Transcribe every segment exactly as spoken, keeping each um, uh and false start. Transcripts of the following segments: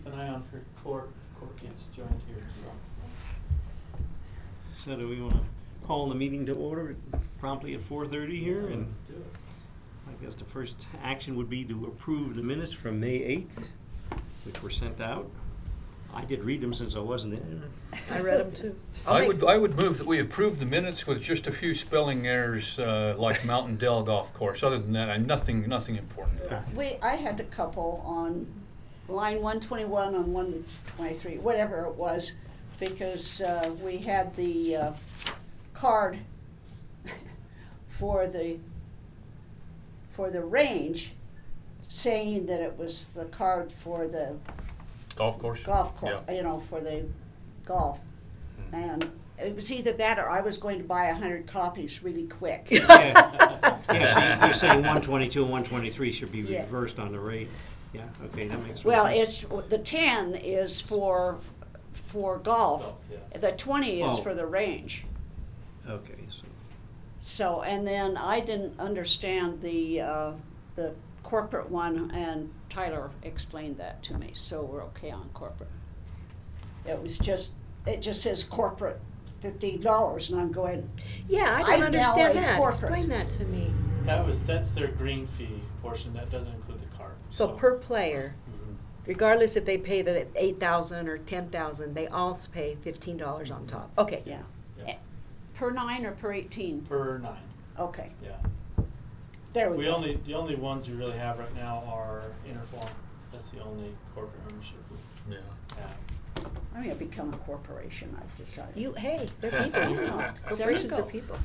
keep an eye on for court. Court gets joined here, so. So do we want to call the meeting to order promptly at four thirty here? Yeah, And let's do it. I guess the first action would be to approve the minutes from May eighth, which were sent out. I did read them since I wasn't in. I read them too. I'll I make- would, I would move that we approve the minutes with just a few spelling errors, uh, like Mountain Dell Golf Course. Other than that, I, nothing, nothing important. We, I had a couple on line one twenty-one on one twenty-three, whatever it was, because uh, we had the uh, card for the, for the range, saying that it was the card for the Golf course? golf course, Yeah. you know, for the golf. Hmm. And it was either that or I was going to buy a hundred copies really quick. Yeah, yeah, so you're saying one twenty-two and one twenty-three should be Yeah. reversed on the rate. Yeah, okay, that makes sense. Well, it's, the ten is for, for golf. Golf, yeah. The twenty is Oh. for the range. Okay, so, So, and then I didn't understand the, uh, the corporate one, and Tyler explained that to me, so we're okay on corporate. It was just, it just says corporate fifteen dollars, and I'm going, Yeah, I I'm don't now understand a that. corporate. Explain that to me. That was, that's their green fee portion, that doesn't include the cart. So per player, Mhm. regardless if they pay the eight thousand or ten thousand, they all pay fifteen dollars on top. Okay. yeah. Yeah. Eh, Per nine or per eighteen? Per nine, Okay, yeah. there we We go. only, the only ones we really have right now are Interform. That's the only corporate membership we Yeah. have. I'm gonna become a corporation, I've decided. You, hey, they're people. You know, Corporations there are you people.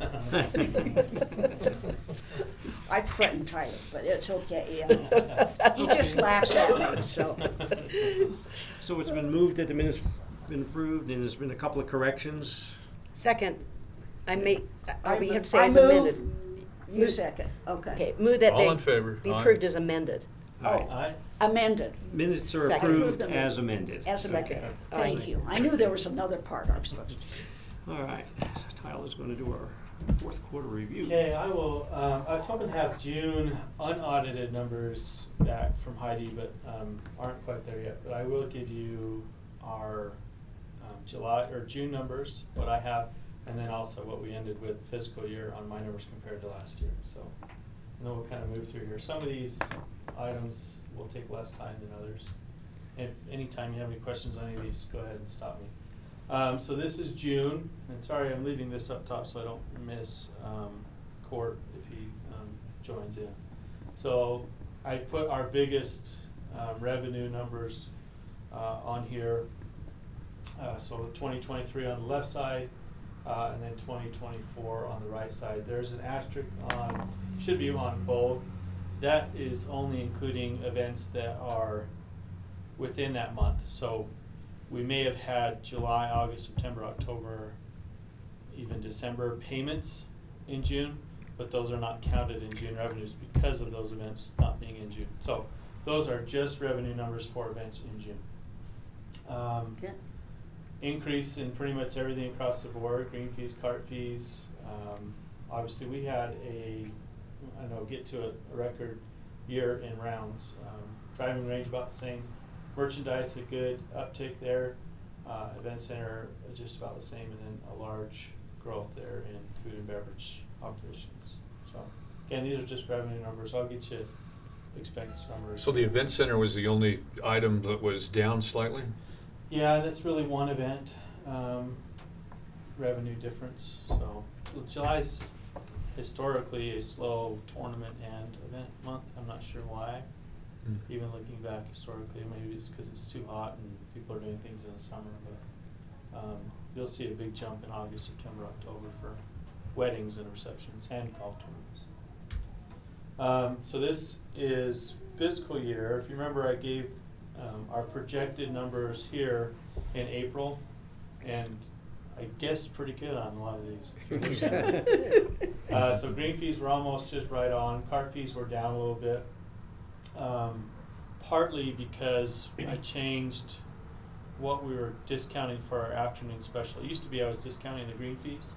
I've threatened Tyler, but it's okay, yeah. He just laughs at me, so. so it's been moved that the minutes been approved, and there's been a couple of corrections. Second, I make, I uh, we mo- have to say I as move- amended. You second, okay. Okay, move that All they in favor? be Aye. approved as amended. All right. Aye. Amended, Minutes are Second. approved Approve them. as amended. as amended. Second. Thank Aye. you. I knew there was another part I was supposed to. All right, Tyler's going to do our fourth quarter review. Okay, I will, um, I was hoping to have June unaudited numbers back from Heidi, but, um, aren't quite there yet. But I will give you our, um, July, or June numbers, what I have, and then also what we ended with fiscal year on my numbers compared to last year, so. And then we'll kind of move through here. Some of these items will take less time than others. If anytime you have any questions on any of these, go ahead and stop me. Um, so this is June, and sorry, I'm leaving this up top so I don't miss, um, Court if he, um, joins in. So I put our biggest, um, revenue numbers, uh, on here. Uh, so twenty twenty-three on the left side, uh, and then twenty twenty-four on the right side. There's an asterisk on, should be on both. That is only including events that are within that month. So we may have had July, August, September, October, even December payments in June, but those are not counted in June revenues because of those events not being in June. So those are just revenue numbers for events in June. Um, Yeah. Increase in pretty much everything across the board, green fees, cart fees. Um, obviously, we had a, I don't know, get to a, a record year in rounds. Um, driving range about the same. Merchandise, a good uptick there. Uh, event center, just about the same, and then a large growth there in food and beverage operations. So, again, these are just revenue numbers. I'll get you expense numbers. So the event center was the only item that was down slightly? Yeah, that's really one event, um, revenue difference, so well, July's historically a slow tournament and event month, I'm not sure why. Hmm. Even looking back historically, maybe it's cause it's too hot and people are doing things in the summer, but, um, you'll see a big jump in August, September, October for weddings and receptions and golf tournaments. Um, so this is fiscal year, if you remember I gave Um, our projected numbers here in April, and I guessed pretty good on a lot of these. uh, so green fees were almost just right on. Cart fees were down a little bit, um, partly because I changed what we were discounting for our afternoon special. It used to be I was discounting the green fees,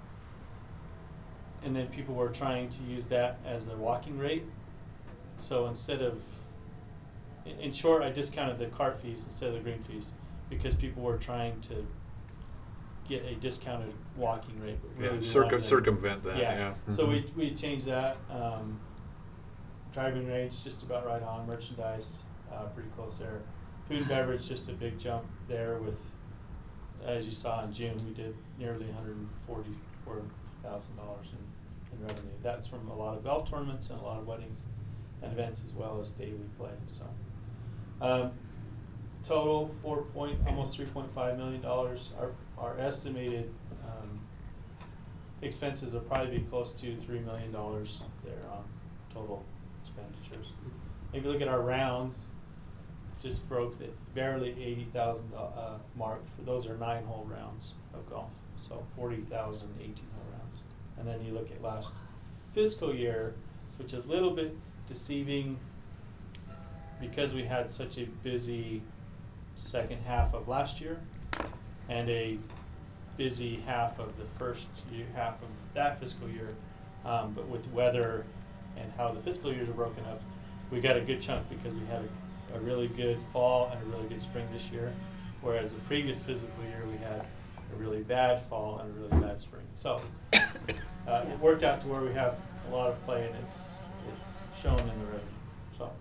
and then people were trying to use that as their walking rate. So instead of in, in short, I discounted the cart fees instead of the green fees because people were trying to get a discounted walking rate. But really Yeah, we circum- wanted to- circumvent that, yeah. So Mhm. we, we changed that, um, driving range just about right on, merchandise, uh, pretty close there. Food and beverage, just a big jump there with, as you saw in June, we did nearly hundred and forty-four thousand dollars in, in revenue. That's from a lot of golf tournaments and a lot of weddings and events as well as daily play, so. Um, total, four point, almost three point five million dollars. Our, our estimated, um, expenses will probably be close to three million dollars there on total expenditures. If you look at our rounds, just broke the barely eighty thousand uh, mark. For those are nine hole rounds of golf, so forty thousand eighteen hole rounds. And then you look at last fiscal year, which is a little bit deceiving because we had such a busy second half of last year and a busy half of the first year, half of that fiscal year. Um, but with weather and how the fiscal years are broken up, we got a good chunk because we had a, a really good fall and a really good spring this year, whereas the previous fiscal year we had a really bad fall and a really bad spring. So uh, it worked out to where we have a lot of play and it's it's shown in the revenue. So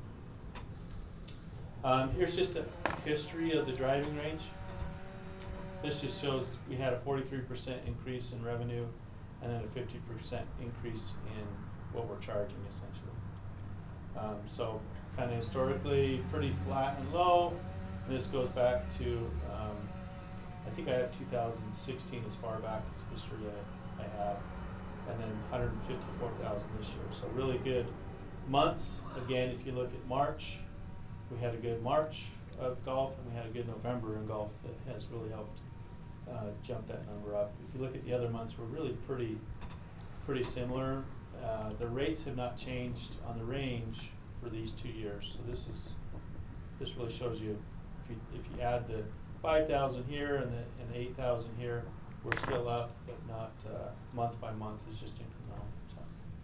um, here's just a history of the driving range. This just shows we had a forty-three percent increase in revenue and then a fifty percent increase in what we're charging essentially. Um, so kind of historically pretty flat and low. And this goes back to, um, I think I have two thousand sixteen as far back as history that I have, and then one hundred fifty-four thousand this year. So really good months. Again, if you look at March, we had a good March of golf and we had a good November in golf that has really helped uh, jump that number up. If you look at the other months, we're really pretty, pretty similar. Uh, the rates have not changed on the range for these two years. So this is, this really shows you, if you, if you add the five thousand here and the, and the eight thousand here, we're still up, but not, uh, month by month, it's just incremental, so.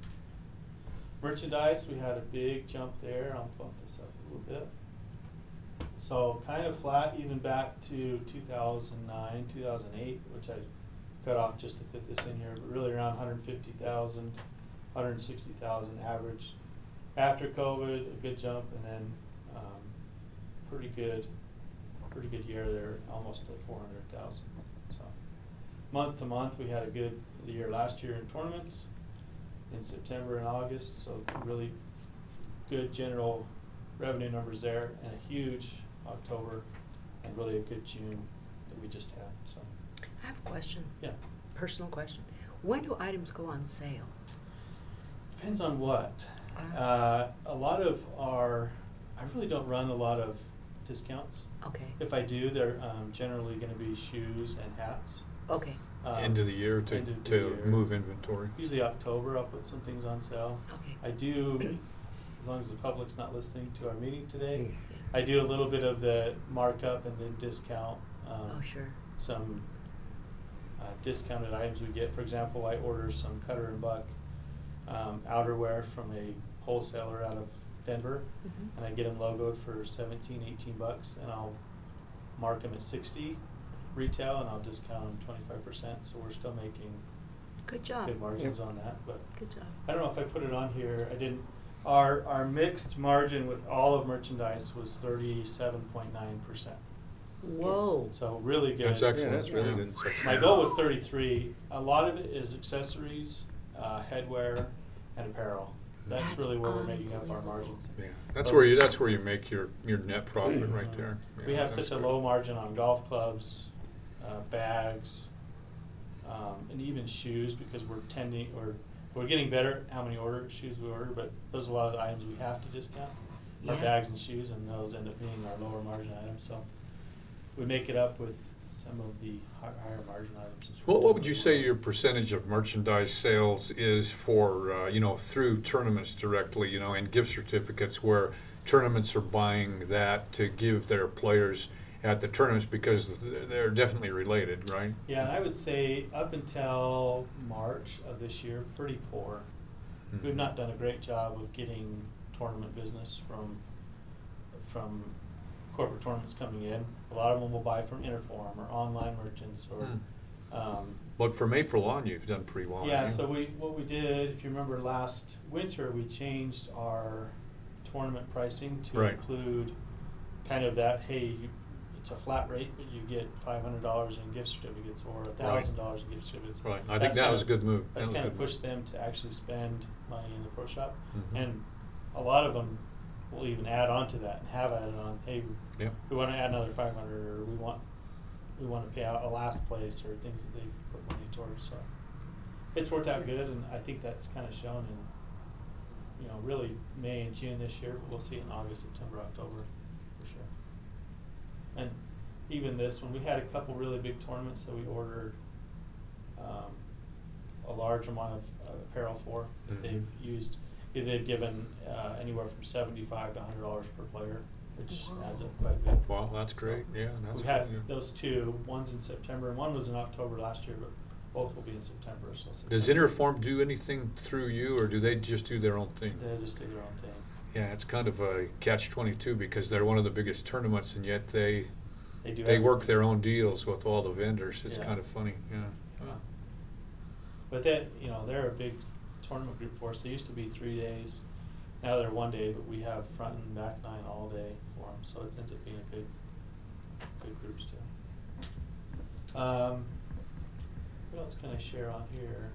Merchandise, we had a big jump there. I'll bump this up a little bit. So kind of flat even back to two thousand nine, two thousand eight, which I cut off just to fit this in here, but really around one hundred fifty thousand, one hundred sixty thousand average. After COVID, a good jump, and then um, pretty good, pretty good year there, almost at four hundred thousand. So month to month, we had a good year last year in tournaments in September and August, so really good general revenue numbers there, and a huge October, and really a good June that we just had. So I have a question. yeah, Personal question. When do items go on sale? depends on what. Uh, Uh, a lot of our, I really don't run a lot of discounts. Okay. If I do, they're um, generally going to be shoes and hats. Okay. Um, End of the year to, end of the to year. move inventory. Usually October, I'll put some things on sale. Okay. I do, as long as the public's not listening to our meeting today, Mm. I do a little bit of the markup and then discount. Um, Oh, sure. Some uh, discounted items we get. For example, I order some Cutter and Buck um, outerwear from a wholesaler out of Denver, Mhm. and I get them logoed for seventeen, eighteen bucks, and I'll mark them at sixty retail, and I'll discount them twenty-five percent. So we're still making Good job. good margins on that. But Good job. I don't know if I put it on here. I didn't. Our our mixed margin with all of merchandise was thirty-seven point nine percent. Whoa. So really good. That's excellent. Yeah, that's really yeah. good. My goal was thirty-three. A lot of it is accessories, uh, headwear, and apparel. That's, That's really where we're making up our unbelievable. margins. Yeah, that's where you, that's where you make your, your net profit right there. We Yeah, have that's such a good. low margin on golf clubs, uh, bags, um, and even shoes because we're tending, or we're getting better at how many order shoes we order, but those are a lot of the items we have to discount. Our Yeah. bags and shoes, and those end up being our lower margin items. So we make it up with some of the hi- higher margin items. What, what would you say your percentage of merchandise sales is for, uh, you know, through tournaments directly, you know, and gift certificates where tournaments are buying that to give their players at the tournaments because th- they're definitely related, right? Yeah, and I would say up until March of this year, pretty poor. We've Mhm. not done a great job of getting tournament business from from corporate tournaments coming in. A lot of them will buy from Interform or online merchants or, Hmm. um, But from April on, you've done pretty well. yeah, haven't you? so we, what we did, if you remember last winter, we changed our tournament pricing to Right. include kind of that, hey, you, it's a flat rate, but you get five hundred dollars in gift certificates or a thousand dollars in gift certificates. Right, I think That's that kind was a of- good move. That's That was kind a of good move. pushed them to actually spend money in the pro shop. Mhm. And a lot of them will even add on to that and have added on, hey, Yep. we wanna add another five hundred, or we want, we wanna pay out a last place, or things that they've put money towards, so. It's worked out good, and I think that's kinda shown in, you know, really May and June this year, but we'll see it in August, September, October, for sure. And even this one, we had a couple really big tournaments that we ordered, um, a large amount of uh, apparel for, that Mhm. they've used. They've given, uh, anywhere from seventy-five to a hundred dollars per player, which Wow. adds up quite a bit. Wow, that's So, great. Yeah, that's We had good, yeah. those two, one's in September, and one was in October last year, but both will be in September, so. Does September. Interform do anything through you, or do they just do their own thing? They just do their own thing. Yeah, it's kind of a catch twenty-two because they're one of the biggest tournaments, and yet they They do. they work everything. their own deals with all the vendors. It's Yeah. kind of funny. Yeah. Yeah. But they, you know, they're a big tournament group for us. They used to be three days. Now they're one day, but we have front and back nine all day for them, so it ends up being a good, good groups too. Um, what else can I share on here?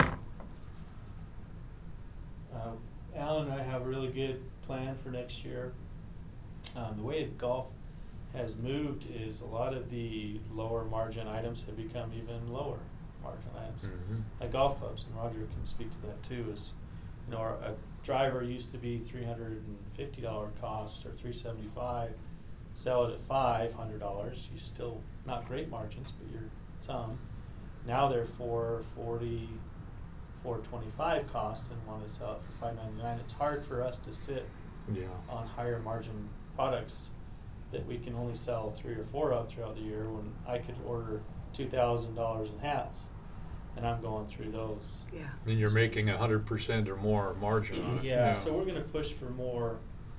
Uh, Alan and I have a really good plan for next year. Um, the way golf has moved is a lot of the lower margin items have become even lower margin items. Mhm. Like golf clubs, and Roger can speak to that too, is, you know, our, a driver used to be three hundred and fifty dollar cost or three seventy-five, sell it at five hundred dollars, you still, not great margins, but you're some. Now they're four forty, four twenty-five cost and wanna sell it for five ninety-nine. It's hard for us to sit Yeah. on higher margin products that we can only sell three or four of throughout the year, when I could order two thousand dollars in hats, and I'm going through those. Yeah. And you're making a hundred percent or more margin on it. Yeah, so we're gonna push for more,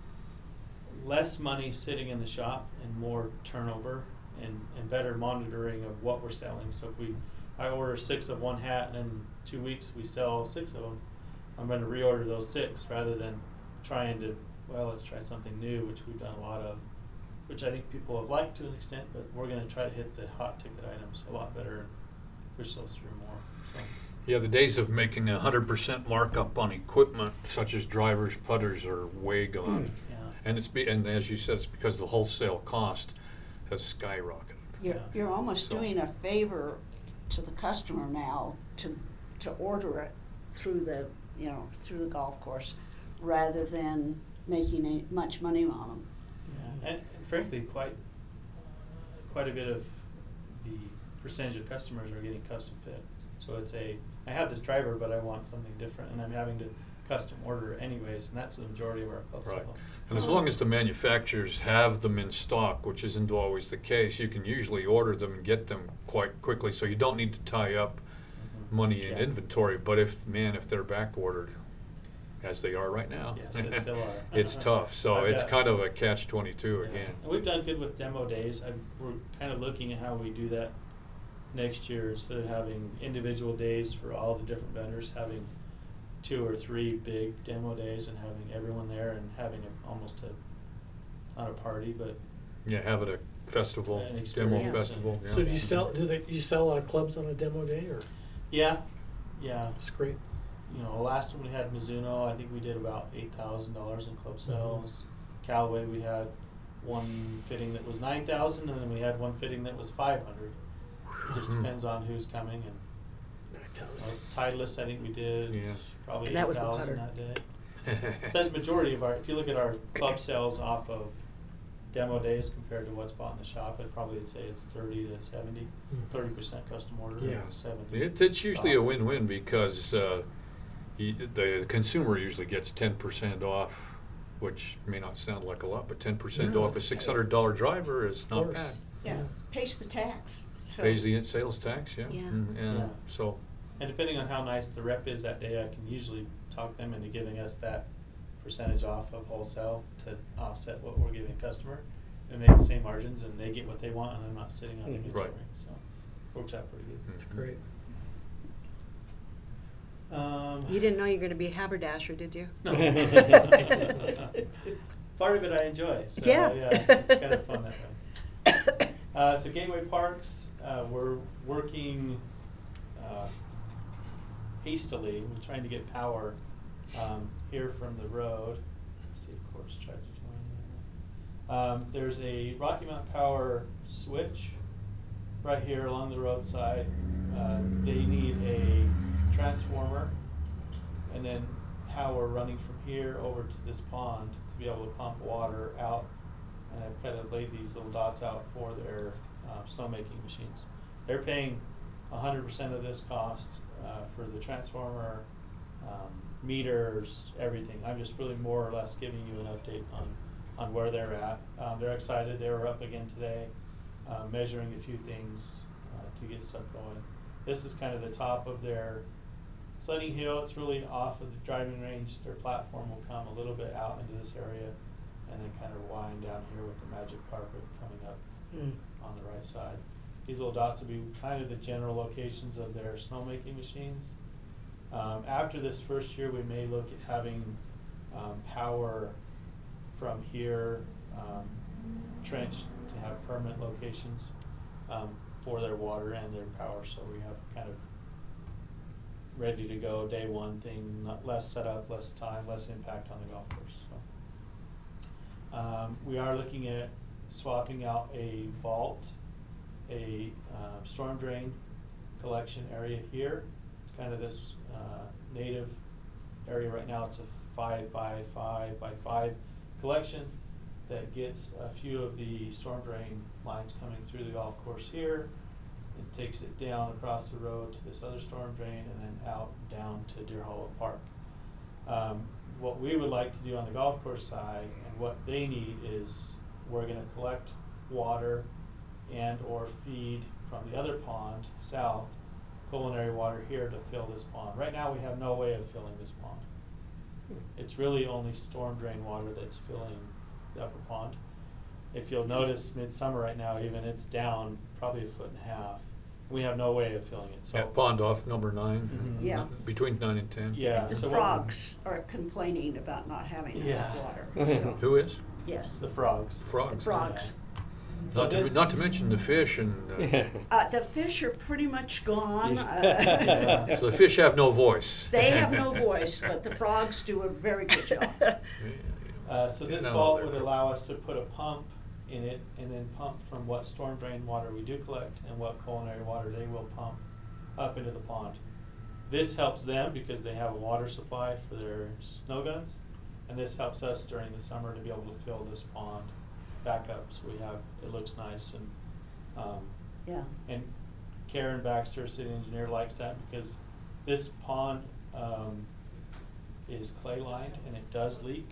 less money sitting in the shop and more turnover and, and better monitoring of what we're selling. So if we, I order six of one hat and in two weeks we sell six of them, I'm gonna reorder those six rather than trying to, well, let's try something new, which we've done a lot of, which I think people have liked to an extent, but we're gonna try to hit the hot ticket items a lot better and push those through more, so. Yeah, the days of making a hundred percent markup on equipment such as drivers, putters are way gone. Yeah. And it's be, and as you said, it's because the wholesale cost has skyrocketed. You're, Yeah. you're almost So- doing a favor to the customer now to, to order it through the, you know, through the golf course, rather than making a, much money on them. Yeah, and and frankly, quite, quite a bit of the percentage of customers are getting custom fit. So it's a, I have this driver, but I want something different, and I'm having to custom order anyways, and that's the majority of our club Right. sales. And as long as the manufacturers have them in stock, which isn't always the case, you can usually order them and get them quite quickly, so you don't need to tie up Mhm. money in Yeah. inventory. But if, man, if they're back ordered, as they are right now. Yes, they still are. It's tough, so I've it's got- kind of a catch twenty-two Yeah. again. And we've done good with demo days. I, we're kind of looking at how we do that next year, instead of having individual days for all the different vendors, having two or three big demo days and having everyone there and having a, almost a, not a party, but Yeah, have it a festival, An demo experience. festival, yeah. So do you sell, do they, you sell a lot of clubs on a demo day, or? yeah, yeah. It's great. You know, last one we had Mizuno, I think we did about eight thousand dollars in club sales. Callaway, we had one fitting that was nine thousand, and then we had one fitting that was five hundred. It just Hmm. depends on who's coming, and Nine uh, thousand. Titleist, I think we did Yeah. probably And eight that was the thousand putter. that day. That's the majority of our, if you look at our club sales off of demo days compared to what's bought in the shop, I'd probably say it's thirty to seventy, Mhm. thirty percent custom order, Yeah. seventy. It, it's usually a stock. win-win because uh, y- the consumer usually gets ten percent off, which may not sound like a lot, but ten percent No, off a it's- six hundred dollar driver is Of not course. bad. Yeah, Yeah. pays the tax, so. Pays the sales tax, yeah. Yeah. Mm, and Yeah. so, And depending on how nice the rep is that day, I can usually talk them into giving us that percentage off of wholesale to offset what we're giving customer and make the same margins, and they get what they want, and I'm not sitting on Mhm. inventory, Right. so works out pretty good. That's great. Um, You didn't know you were gonna be a haberdasher, did you? No. Part of it I enjoy, so Yeah. yeah, it's kind of fun that way. Uh, so Gateway Parks, uh, we're working uh, hastily, we're trying to get power um, here from the road. Let's see if Courts tried to join there. Um, there's a Rocky Mountain Power switch right here along the roadside. Uh, they need a transformer and then power running from here over to this pond to be able to pump water out. And I've kind of laid these little dots out for their uh, snowmaking machines. They're paying one hundred percent of this cost uh, for the transformer, um, meters, everything. I'm just really more or less giving you an update on, on where they're at. Um, they're excited. They were up again today, uh, measuring a few things uh, to get stuff going. This is kind of the top of their sledding hill. It's really off of the driving range. Their platform will come a little bit out into this area and then kind of wind down here with the magic carpet coming up Mm. on the right side. These little dots will be kind of the general locations of their snowmaking machines. Um, after this first year, we may look at having um, power from here um, trenched to have permanent locations um, for their water and their power, so we have kind of ready to go day one thing, not less setup, less time, less impact on the golf course. So, um, we are looking at swapping out a vault, a uh, storm drain collection area here. It's kind of this uh, native area right now. It's a five by five by five collection that gets a few of the storm drain lines coming through the golf course here. It takes it down across the road to this other storm drain and then out down to Deer Hollow Park. Um, what we would like to do on the golf course side and what they need is we're gonna collect water and or feed from the other pond south, culinary water here to fill this pond. Right now we have no way of filling this pond. It's really only storm drain water that's filling the upper pond. If you'll notice midsummer right now even, it's down probably a foot and a half. We have no way of filling it, so. That pond off number nine, Mhm. Yeah. between nine and ten. Yeah. The so what- frogs are complaining about not having enough Yeah. water, so, Who is? yes. The frogs. The Frogs. frogs. So Not to, this- not to mention the fish and, uh, Uh, the fish are pretty much gone. Yeah. Uh, so the fish have no voice. They have no voice, but the frogs do a very good job. Yeah, Uh, so yeah. this No, vault they're would cool. allow us to put a pump in it and then pump from what storm drain water we do collect and what culinary water they will pump up into the pond. This helps them because they have a water supply for their snow guns, and this helps us during the summer to be able to fill this pond back up so we have, it looks nice and, um, Yeah. and Karen Baxter, city engineer, likes that because this pond, um, is clay lined and it does leak.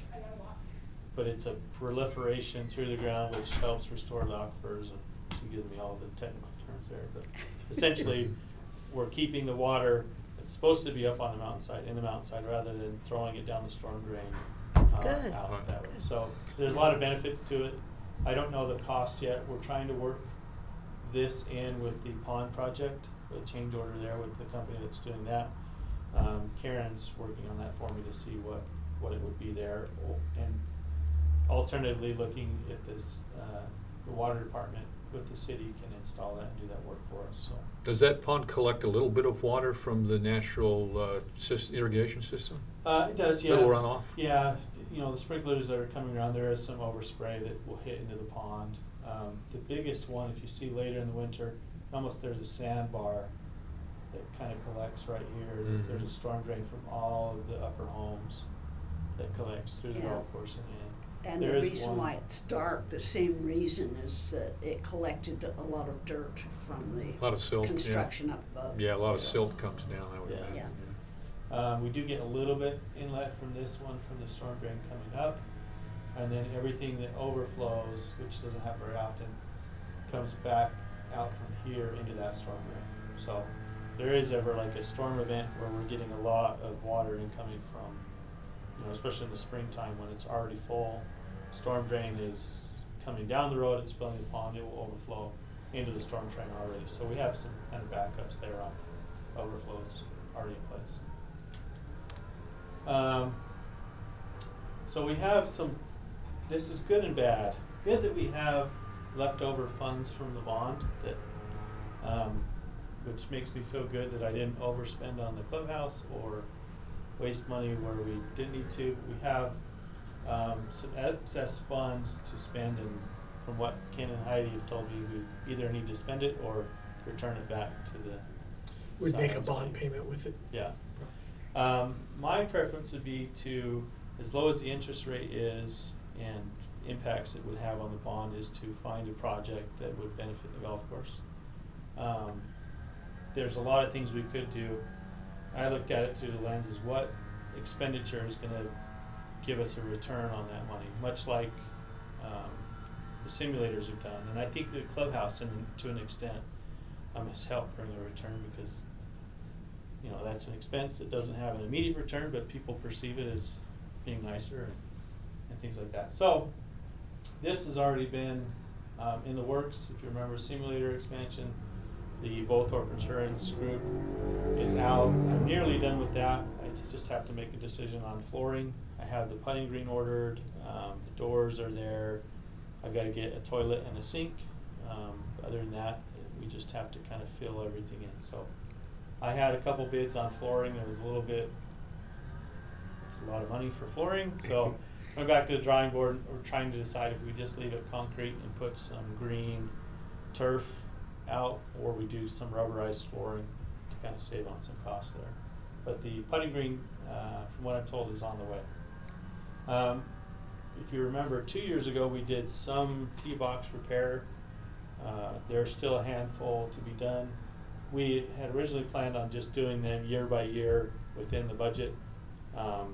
But it's a proliferation through the ground which helps restore the aquifers, and she gives me all the technical terms there, but essentially, we're keeping the water, it's supposed to be up on the mountainside, in the mountainside, rather than throwing it down the storm drain, uh, Good. out that way. So, there's a lot of benefits to it. I don't know the cost yet. We're trying to work this in with the pond project, the change order there with the company that's doing that. Um, Karen's working on that for me to see what, what it would be there, o- and alternatively looking if this, uh, the water department with the city can install that and do that work for us, so. Does that pond collect a little bit of water from the natural uh, sys- irrigation system? Uh, it does, yeah. Little runoff? Yeah, you know, the sprinklers that are coming around, there is some overspray that will hit into the pond. Um, the biggest one, if you see later in the winter, almost there's a sandbar that kind of collects right here. Mhm. There's a storm drain from all of the upper homes that collects through the Yeah. golf course and in. And There the is reason one- why it's dark, the same reason is that it collected a lot of dirt from A lot the of silt, yeah. construction up above. Yeah, a lot of Yeah. silt comes down, I would Yeah. imagine. Yeah. Um, we do get a little bit inlet from this one, from the storm drain coming up, and then everything that overflows, which doesn't happen very often, comes back out from here into that storm drain. So there is ever like a storm event where we're getting a lot of water incoming from you know, especially in the springtime when it's already full. Storm drain is coming down the road, it's filling the pond, it will overflow into the storm drain already. So we have some kind of backups there on overflows already in place. Um, so we have some, this is good and bad. Good that we have leftover funds from the bond that, um, which makes me feel good that I didn't overspend on the clubhouse or waste money where we didn't need to. We have um, some excess funds to spend, and from what Ken and Heidi have told me, we either need to spend it or return it back to the. We'd make a Science bond Bank. payment with it. Yeah. Um, my preference would be to, as low as the interest rate is and impacts it would have on the bond, is to find a project that would benefit the golf course. Um, there's a lot of things we could do. I looked at it through the lens as what expenditure is gonna give us a return on that money, much like, um, the simulators have done. And I think the clubhouse, and to an extent, um, has helped bring a return because, you know, that's an expense that doesn't have an immediate return, but people perceive it as being nicer and, and things like that. So, this has already been, um, in the works. If you remember simulator expansion, the Bowthorpe Insurance Group is out. I'm nearly done with that. I just have to make a decision on flooring. I have the putting green ordered, um, the doors are there. I've gotta get a toilet and a sink. Um, other than that, we just have to kind of fill everything in. So I had a couple bids on flooring. It was a little bit, it's a lot of money for flooring. So went back to the drawing board. We're trying to decide if we just leave it concrete and put some green turf out, or we do some rubberized flooring to kind of save on some costs there. But the putting green, uh, from what I'm told, is on the way. Um, if you remember, two years ago we did some tee box repair. Uh, there's still a handful to be done. We had originally planned on just doing them year by year within the budget, um,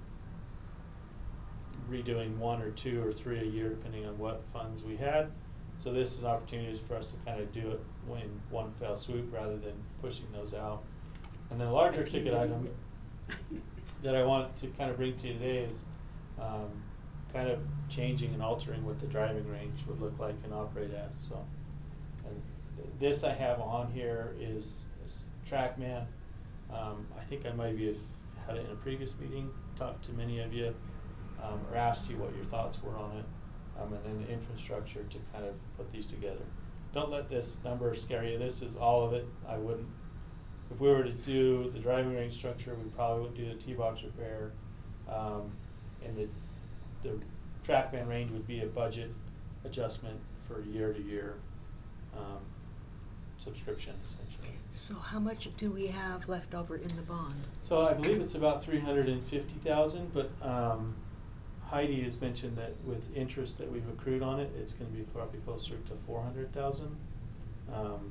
redoing one or two or three a year depending on what funds we had. So this is opportunities for us to kind of do it in one fell swoop rather than pushing those out. And the larger ticket item that I want to kind of bring to you today is um, kind of changing and altering what the driving range would look like and operate as. So, and this I have on here is, is TrackMan. Um, I think I might have had it in a previous meeting, talked to many of you, um, or asked you what your thoughts were on it. Um, and then the infrastructure to kind of put these together. Don't let this number scare you. This is all of it. I wouldn't, if we were to do the driving range structure, we probably would do the tee box repair. Um, and the, the TrackMan range would be a budget adjustment for year to year um, subscription, essentially. So how much do we have left over in the bond? So I believe it's about three hundred and fifty thousand, but um, Heidi has mentioned that with interest that we've accrued on it, it's gonna be probably closer to four hundred thousand. Um,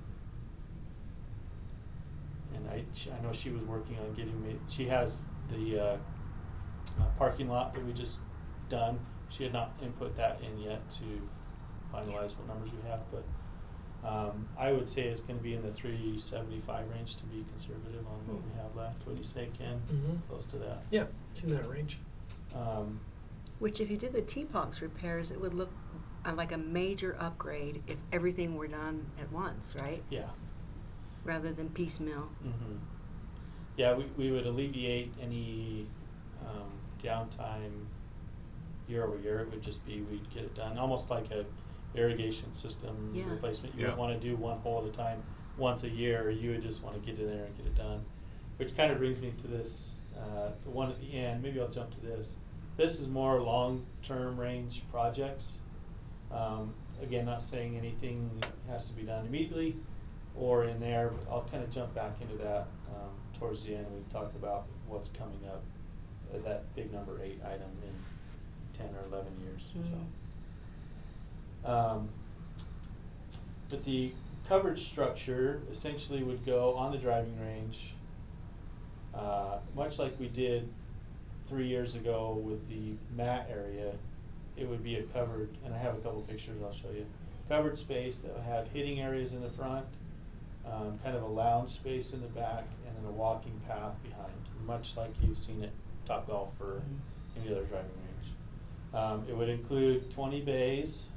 and I, she, I know she was working on getting me, she has the, uh, uh, parking lot that we just done. She had not input that in yet to finalize what numbers we have, but, um, I would say it's gonna be in the three seventy-five range to be conservative on what we have left. What do you say, Ken? Mhm. Close to that. Yeah, it's in that range. Um, Which if you did the T-Pox repairs, it would look uh, like a major upgrade if everything were done at once, right? yeah. Rather than piecemeal. Mm-hmm. Yeah, we, we would alleviate any um, downtime year over year. It would just be, we'd get it done, almost like a irrigation system Yeah. replacement. You Yeah. would wanna do one hole at a time, once a year, or you would just wanna get in there and get it done. Which kind of brings me to this, uh, the one at the end, maybe I'll jump to this. This is more long-term range projects. Um, again, not saying anything has to be done immediately or in there, but I'll kind of jump back into that um, towards the end. We talked about what's coming up, uh, that big number eight item in ten or eleven years. So, um, but the coverage structure essentially would go on the driving range, uh, much like we did three years ago with the mat area. It would be a covered, and I have a couple pictures I'll show you, covered space that would have hitting areas in the front, um, kind of a lounge space in the back, and then a walking path behind, much like you've seen at Topgolf or any other driving range. Um, it would include twenty bays,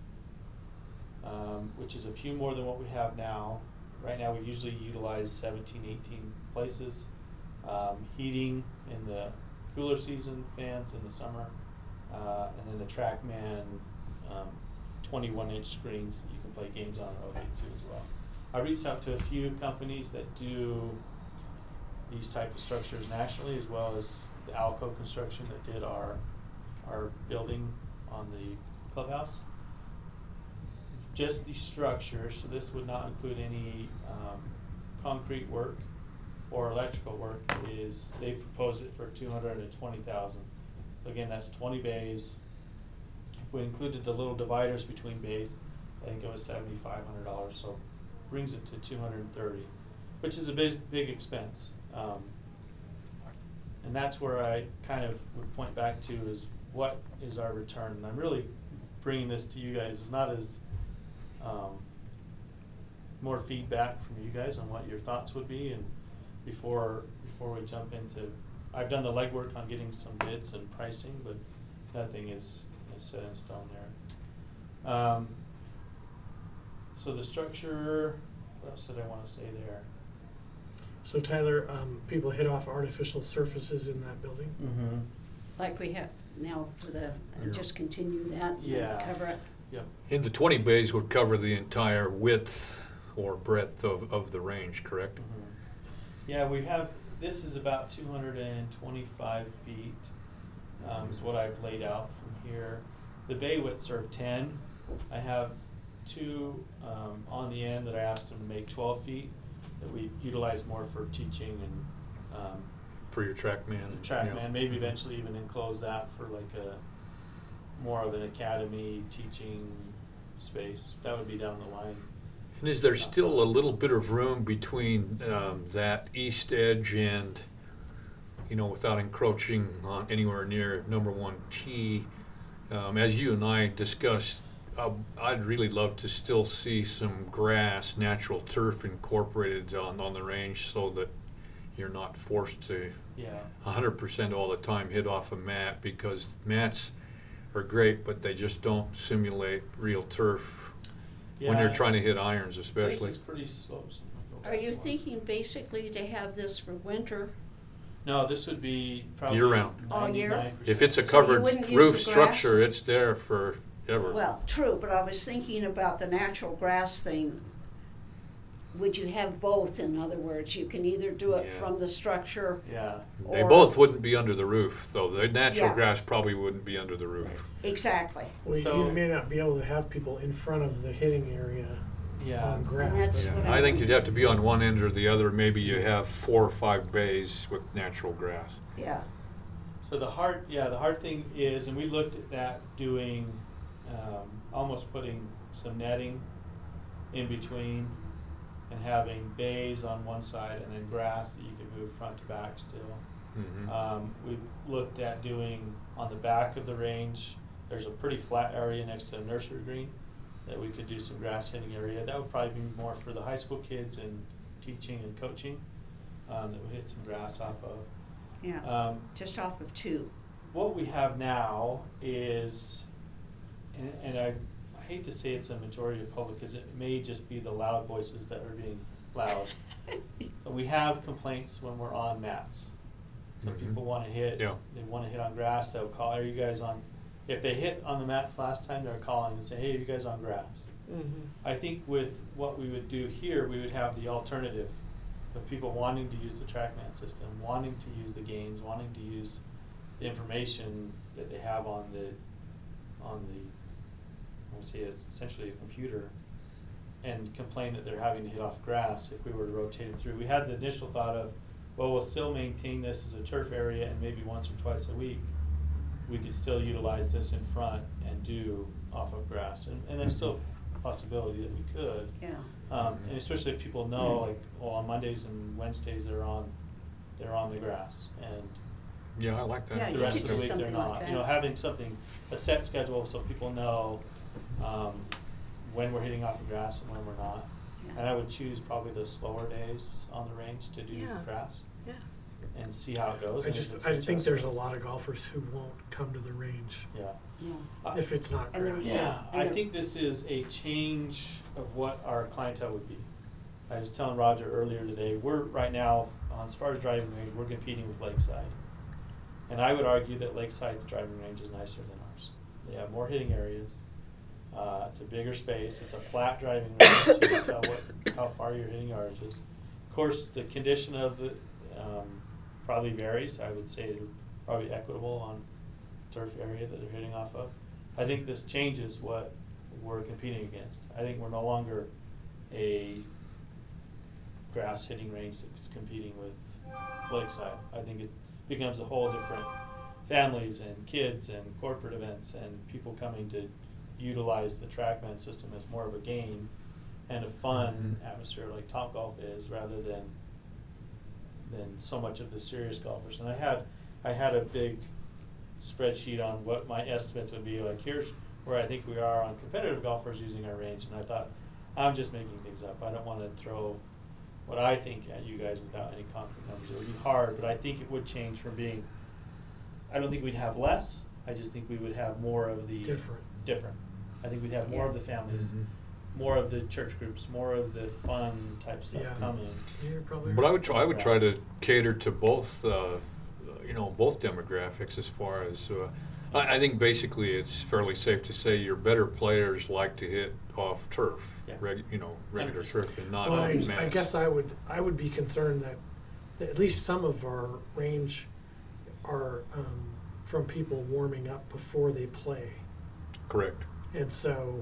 um, which is a few more than what we have now. Right now, we usually utilize seventeen, eighteen places. Um, heating in the cooler season, fans in the summer, uh, and then the TrackMan um, twenty-one inch screens that you can play games on O V too as well. I reached out to a few companies that do these type of structures nationally, as well as the Alco Construction that did our our building on the clubhouse. Just the structure, so this would not include any um, concrete work or electrical work, is they proposed it for two hundred and twenty thousand. So again, that's twenty bays. If we included the little dividers between bays, I think it was seventy-five hundred dollars, so brings it to two hundred and thirty, which is a big, big expense. Um, and that's where I kind of would point back to is what is our return? And I'm really bringing this to you guys, not as um, more feedback from you guys on what your thoughts would be, and before before we jump into, I've done the legwork on getting some bids and pricing, but nothing is, is set in stone there. Um, so the structure, what else did I want to say there? So Tyler, um, people hit off artificial surfaces in that building? Mm-hmm. Like we have now for the, Yeah. and just continue that Yeah. and cover it. Yep. And the twenty bays would cover the entire width or breadth of, of the range, correct? Mhm. Yeah, we have, this is about two hundred and twenty-five feet, um, is what I've laid out from here. The bay widths are ten. I have two, um, on the end that I asked them to make twelve feet, that we utilize more for teaching and, um, For your TrackMan. TrackMan, yeah. maybe eventually even enclose that for like a, more of an academy teaching space. That would be down the line. And is there still a little bit of room between um, that east edge and, you know, without encroaching on anywhere near number one tee? Um, as you and I discussed, uh, I'd really love to still see some grass, natural turf incorporated on, on the range so that you're not forced to Yeah. one hundred percent all the time hit off a mat, because mats are great, but they just don't simulate real turf when Yeah, you're trying to hit irons This especially. is pretty slow. so go Are back you one. thinking basically to have this for winter? No, this would be probably Year-round. All year? ninety-nine percent. If it's a So you covered wouldn't use roof the grass? structure, it's there forever. Well, true, but I was thinking about the natural grass thing. Would you have both, in other words? You can either do it Yeah. from the structure. Yeah. They or- both wouldn't be under the roof, though. The natural Yeah. grass probably wouldn't be under the roof. Exactly. Well, you- So- you may not be able to have people in front of the hitting area Yeah. on grass. And that's Yeah. what I think you'd have to be on one end or the other. Maybe you have four or five bays with natural grass. Yeah. So the hard, yeah, the hard thing is, and we looked at that doing, um, almost putting some netting in between and having bays on one side and then grass that you could move front to back still. Mhm. Um, we've looked at doing on the back of the range, there's a pretty flat area next to a nursery green that we could do some grass hitting area. That would probably be more for the high school kids and teaching and coaching, um, that we hit some grass off of. Yeah. Um, Just off of two. what we have now is, and, and I, I hate to say it's a majority of public, because it may just be the loud voices that are being loud. But we have complaints when we're on mats. So Mhm. people wanna hit, Yeah. they wanna hit on grass, they'll call, are you guys on, if they hit on the mats last time, they're calling and say, hey, are you guys on grass? Mm-hmm. I think with what we would do here, we would have the alternative of people wanting to use the TrackMan system, wanting to use the games, wanting to use the information that they have on the, on the, I would say it's essentially a computer, and complain that they're having to hit off grass if we were to rotate it through. We had the initial thought of, well, we'll still maintain this as a turf area, and maybe once or twice a week, we could still utilize this in front and do off of grass, and, and there's still a possibility that we could. Yeah. Um, and especially if people know, like, well, on Mondays and Wednesdays, they're on, they're on the grass, and Yeah, I like that. Yeah, the you rest could of the do week, they're something like not. You know, that. having something, a set schedule, so people know, um, when we're hitting off of grass and when we're not. Yeah. And I would choose probably the slower days on the range to do Yeah. grass. Yeah. and see how it goes. I and if just, it's I think there's a adjustable. lot of golfers who won't come to the range Yeah. Yeah. Uh, if it's not And grass. there's- Yeah, And I there- think this is a change of what our clientele would be. I was telling Roger earlier today, we're, right now, on as far as driving range, we're competing with Lakeside. And I would argue that Lakeside's driving range is nicer than ours. They have more hitting areas. Uh, it's a bigger space, it's a flat driving range, you can tell what, how far you're hitting yardages. Of course, the condition of the, um, probably varies, I would say probably equitable on turf area that they're hitting off of. I think this changes what we're competing against. I think we're no longer a grass hitting range that's competing with Lakeside. I think it becomes a whole different families and kids and corporate events and people coming to utilize the TrackMan system as more of a game and a fun Mhm. atmosphere like Topgolf is, rather than than so much of the serious golfers. And I had I had a big spreadsheet on what my estimates would be, like here's where I think we are on competitive golfers using our range, and I thought, I'm just making things up. I don't want to throw what I think at you guys without any concrete numbers. It would be hard, but I think it would change from being, I don't think we'd have less, I just think we would have more of the Different. different. I think we'd have more of the families, Mhm. more of the church groups, more of the fun type stuff Yeah. coming. Yeah, you're probably But I right. would try, I would try to cater to both, uh, you know, both demographics as far as, uh, I, I think basically it's fairly safe to say your better players like to hit off turf, Yeah. reg, you know, regular Understood. turf and not Well, off I, mats. I guess I would, I would be concerned that, that at least some of our range are, um, from people warming up before they play. Correct. And so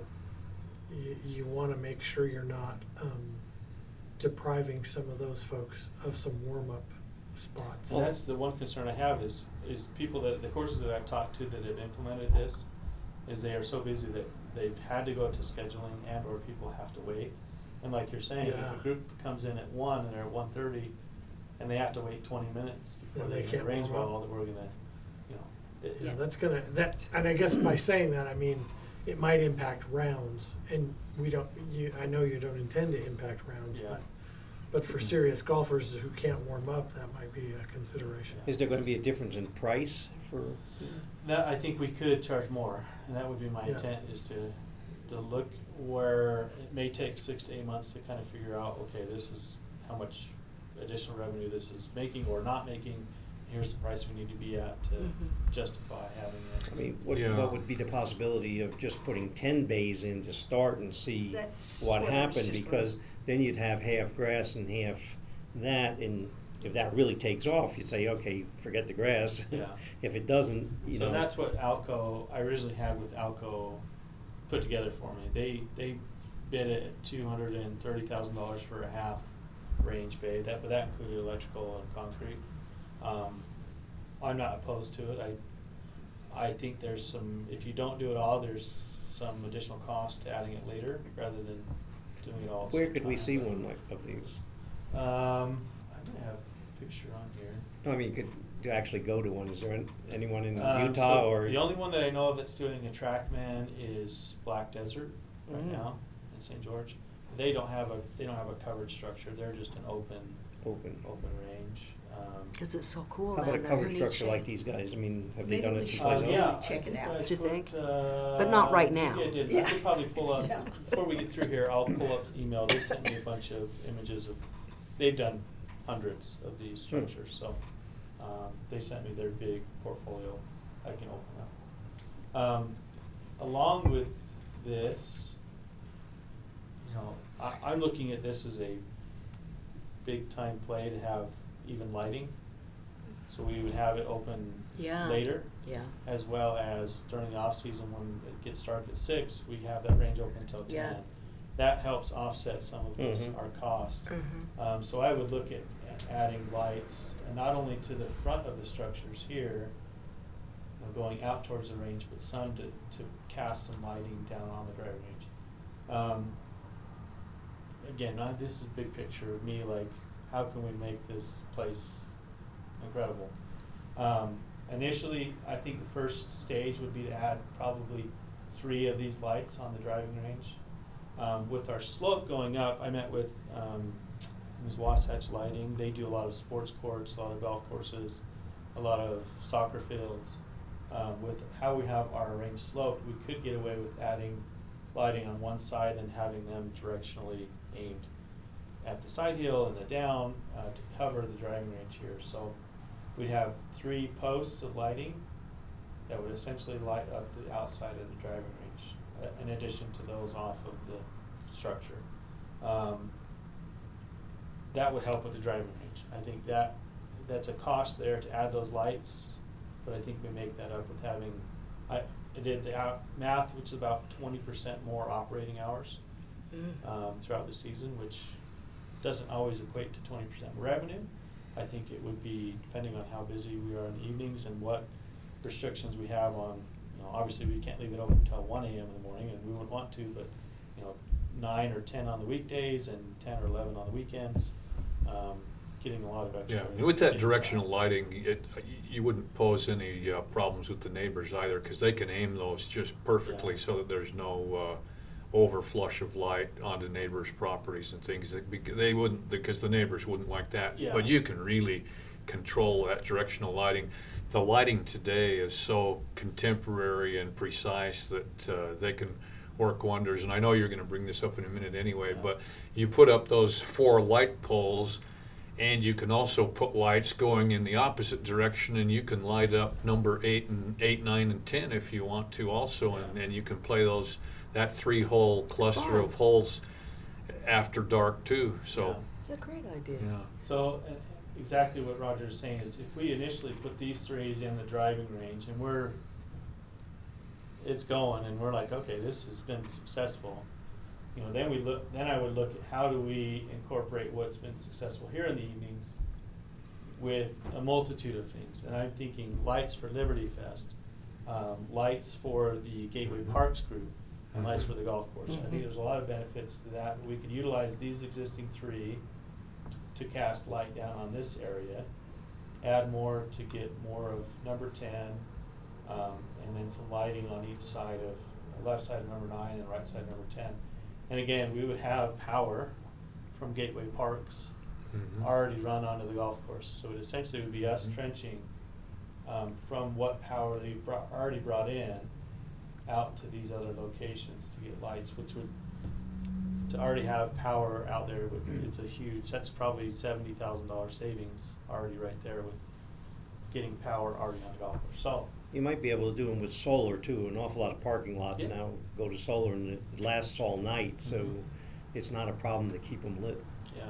you, you wanna make sure you're not, um, depriving some of those folks of some warm-up spots. Well, that's the one concern I have is, is people that, the courses that I've talked to that have implemented this, is they are so busy that they've had to go to scheduling and or people have to wait. And like you're saying, if Yeah. a group comes in at one and they're at one thirty, and they have to wait twenty minutes before Then they they can can't arrange warm up. well, that we're gonna, you know. it- Yeah, that's gonna, that, and I guess by saying that, I mean, it might impact rounds, and we don't, you, I know you don't intend to impact rounds, Yeah. but, but for serious golfers who can't warm up, that might be a consideration. Is there gonna be a difference in price for, That, I think we could charge more, and that would be my Yeah. intent, is to, to look where it may take six to eight months to kind of figure out, okay, this is how much additional revenue this is making or not making, here's the price we need to be at to Mhm. justify having it. I mean, what, Yeah. what would be the possibility of just putting ten bays in to start and see That's what what I was happened? just Because wondering. then you'd have half grass and half that, and if that really takes off, you'd say, okay, forget the grass. Yeah. If it doesn't, you know. So that's what Alco, I originally had with Alco put together for me. They, they bid it at two hundred and thirty thousand dollars for a half range bay, that, but that included electrical and concrete. Um, I'm not opposed to it. I, I think there's some, if you don't do it all, there's some additional cost to adding it later rather than doing it all at the Where same could we time, see but- one like of these? Um, I may have a picture on here. No, I mean, could, to actually go to one, is there an- anyone in Um, Utah so or? The only one that I know of that's doing a TrackMan is Black Desert right Mm. now in Saint George. They don't have a, they don't have a covered structure, they're just an open, Open. open range. Um, Cause it's so cool How down about there. a covered Who needs structure like shade? these guys? I mean, have they Maybe done we it should someplace Uh, else? yeah, Check I it think out. I Do you put, think? uh, But not right I think now. I did, I Yeah. could probably pull up, Yeah. before we get through here, I'll pull up the email, they sent me a bunch of images of, they've done hundreds of these Hmm. structures, so, um, they sent me their big portfolio, I can open up. Um, along with this, you know, I, I'm looking at this as a big time play to have even lighting. So we would have it open Yeah. later, Yeah. as well as during the off season when it gets started at six, we have that range open until ten. Yeah. That helps offset some of this, Mhm. our cost. Mhm. Um, so I would look at, at adding lights, and not only to the front of the structures here, you know, going out towards the range, but some to, to cast some lighting down on the driving range. Um, again, I, this is a big picture of me, like, how can we make this place incredible? Um, initially, I think the first stage would be to add probably three of these lights on the driving range. Um, with our slope going up, I met with, um, is Wasatch Lighting. They do a lot of sports courts, a lot of golf courses, a lot of soccer fields. Um, with how we have our range sloped, we could get away with adding lighting on one side and having them directionally aimed at the side hill and the down uh, to cover the driving range here. So we'd have three posts of lighting that would essentially light up the outside of the driving range, uh, in addition to those off of the structure. Um, that would help with the driving range. I think that that's a cost there to add those lights, but I think we make that up with having, I, I did the out math, which is about twenty percent more operating hours Mm. um, throughout the season, which doesn't always equate to twenty percent revenue. I think it would be, depending on how busy we are in the evenings and what restrictions we have on, you know, obviously we can't leave it open until one A M in the morning, and we wouldn't want to, but, you know, nine or ten on the weekdays and ten or eleven on the weekends, um, getting a lot of extra. Yeah, with that gains directional out. lighting, it, you wouldn't pose any uh, problems with the neighbors either, because they can aim those just perfectly Yeah. so that there's no uh, overflush of light onto neighbors' properties and things. That bec- They wouldn't, because the neighbors wouldn't like that. Yeah. But you can really control that directional lighting. The lighting today is so contemporary and precise that uh, they can work wonders. And I know you're going to bring this up in a minute anyway, Yeah. but you put up those four light poles, and you can also put lights going in the opposite direction, and you can light up number eight and eight, nine, and ten if you want to also, and, Yeah. and you can play those that three-hole cluster Fun. of holes after dark too. So, It's a great idea. yeah. So, uh, exactly what Roger is saying is if we initially put these three in the driving range and we're, it's going and we're like, okay, this has been successful, you know, then we look, then I would look at how do we incorporate what's been successful here in the evenings with a multitude of things. And I'm thinking lights for Liberty Fest, um, lights for the Gateway Mhm. Parks group, and lights Mhm. for the golf course. I Mhm. think there's a lot of benefits to that. We could utilize these existing three to cast light down on this area, add more to get more of number ten, um, and then some lighting on each side of, the left side of number nine and right side of number ten. And again, we would have power from Gateway Parks Mhm. already run onto the golf course. So it essentially would be us Mhm. trenching um, from what power they've brought, already brought in out to these other locations to get lights, which would, to already have power out there, would, it's a huge, that's probably seventy thousand dollar savings already right there with getting power already on the golf course. So, You might be able to do them with solar too. An awful lot of parking lots Yeah. now go to solar and it lasts all night, so Mhm. it's not a problem to keep them lit. yeah.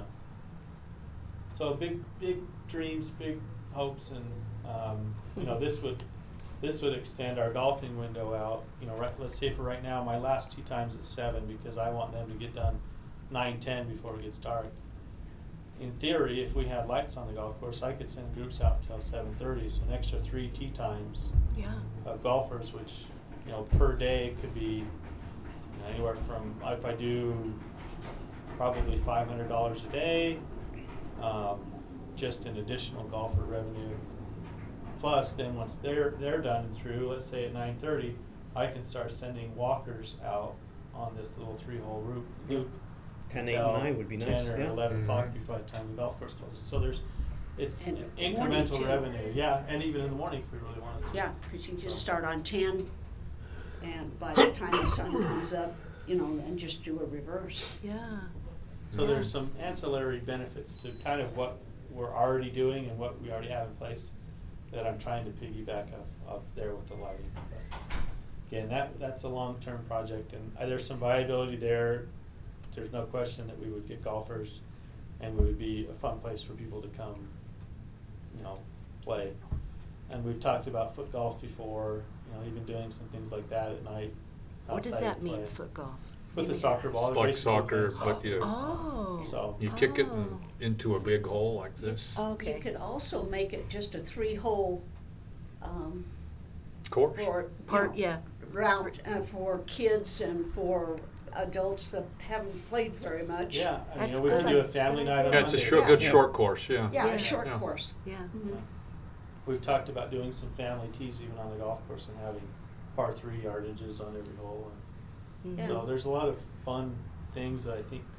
So big, big dreams, big hopes, and, um, you know, this would, this would extend our golfing window out, you know, right, let's say for right now, my last two times at seven, because I want them to get done nine, ten before it gets dark. In theory, if we had lights on the golf course, I could send groups out until seven thirty, so an extra three tee times Yeah. of golfers, which, you know, per day could be, you know, anywhere from, if I do probably five hundred dollars a day, um, just an additional golfer revenue. Plus, then once they're, they're done and through, let's say at nine thirty, I can start sending walkers out on this little three-hole route, loop. Ten, eight, till and nine would be nice, ten or yeah. eleven o'clock Mhm. before the time the golf course closes. So there's, it's And in the morning, incremental too. revenue, yeah, and even in the morning if we really wanted to. Yeah, because you just So- start on ten, and by the time the sun comes up, you know, and just do a reverse. Yeah. So Yeah. there's some ancillary benefits to kind of what we're already doing and what we already have in place that I'm trying to piggyback off, off there with the lighting. But again, that, that's a long-term project, and uh, there's some viability there. There's no question that we would get golfers, and we would be a fun place for people to come, you know, play. And we've talked about foot golf before, you know, even doing some things like that at night. What does outside that of mean, play. foot golf? With the Maybe- soccer ball. It's they're like basically soccer, playing but you- Oh. So- You kick it in, Oh. into a big hole like this. Okay. You could also make it just a three-hole, um, Course. for, you Part, know, yeah. route, uh, for kids and for adults that haven't played very much. Yeah, I mean, That's we can good. do a Good family night on idea. Yeah, it's a Monday. short, Yeah. good Yeah. short course, yeah. Yeah, Yeah. a short Yeah. course. Yeah. Mhm. We've talked about doing some family tees even on the golf course and having par three yardages on every hole. And Mhm. so there's a lot of fun things that I think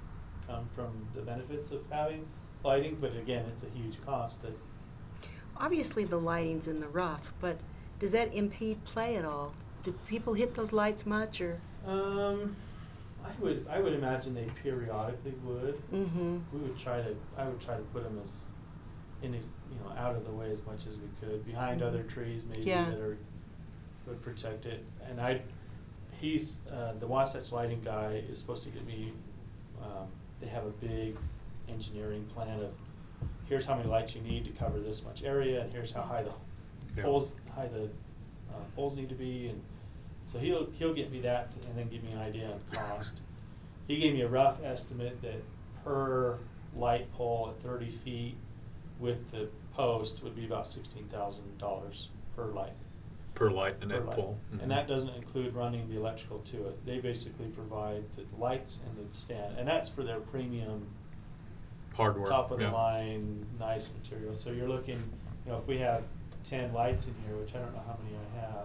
come from the benefits of having lighting, but again, it's a huge cost that, Obviously, the lighting's in the rough, but does that impede play at all? Do people hit those lights much, or? um, I would, I would imagine they periodically would. Mm-hmm. We would try to, I would try to put them as, in, as, you know, out of the way as much as we could, behind other trees maybe Yeah. that are, would protect it. And I, he's, uh, the Wasatch Lighting guy is supposed to get me, um, they have a big engineering plan of, here's how many lights you need to cover this much area, and here's how high the Yeah. poles, high the, uh, poles need to be, and so he'll, he'll get me that and then give me an idea on cost. He gave me a rough estimate that per light pole at thirty feet with the post would be about sixteen thousand dollars per light. Per light and per that light. pole. And Mhm. that doesn't include running the electrical to it. They basically provide the lights and the stand, and that's for their premium, Hardware. top of the yeah. line, nice material. So you're looking, you know, if we have ten lights in here, which I don't know how many I have,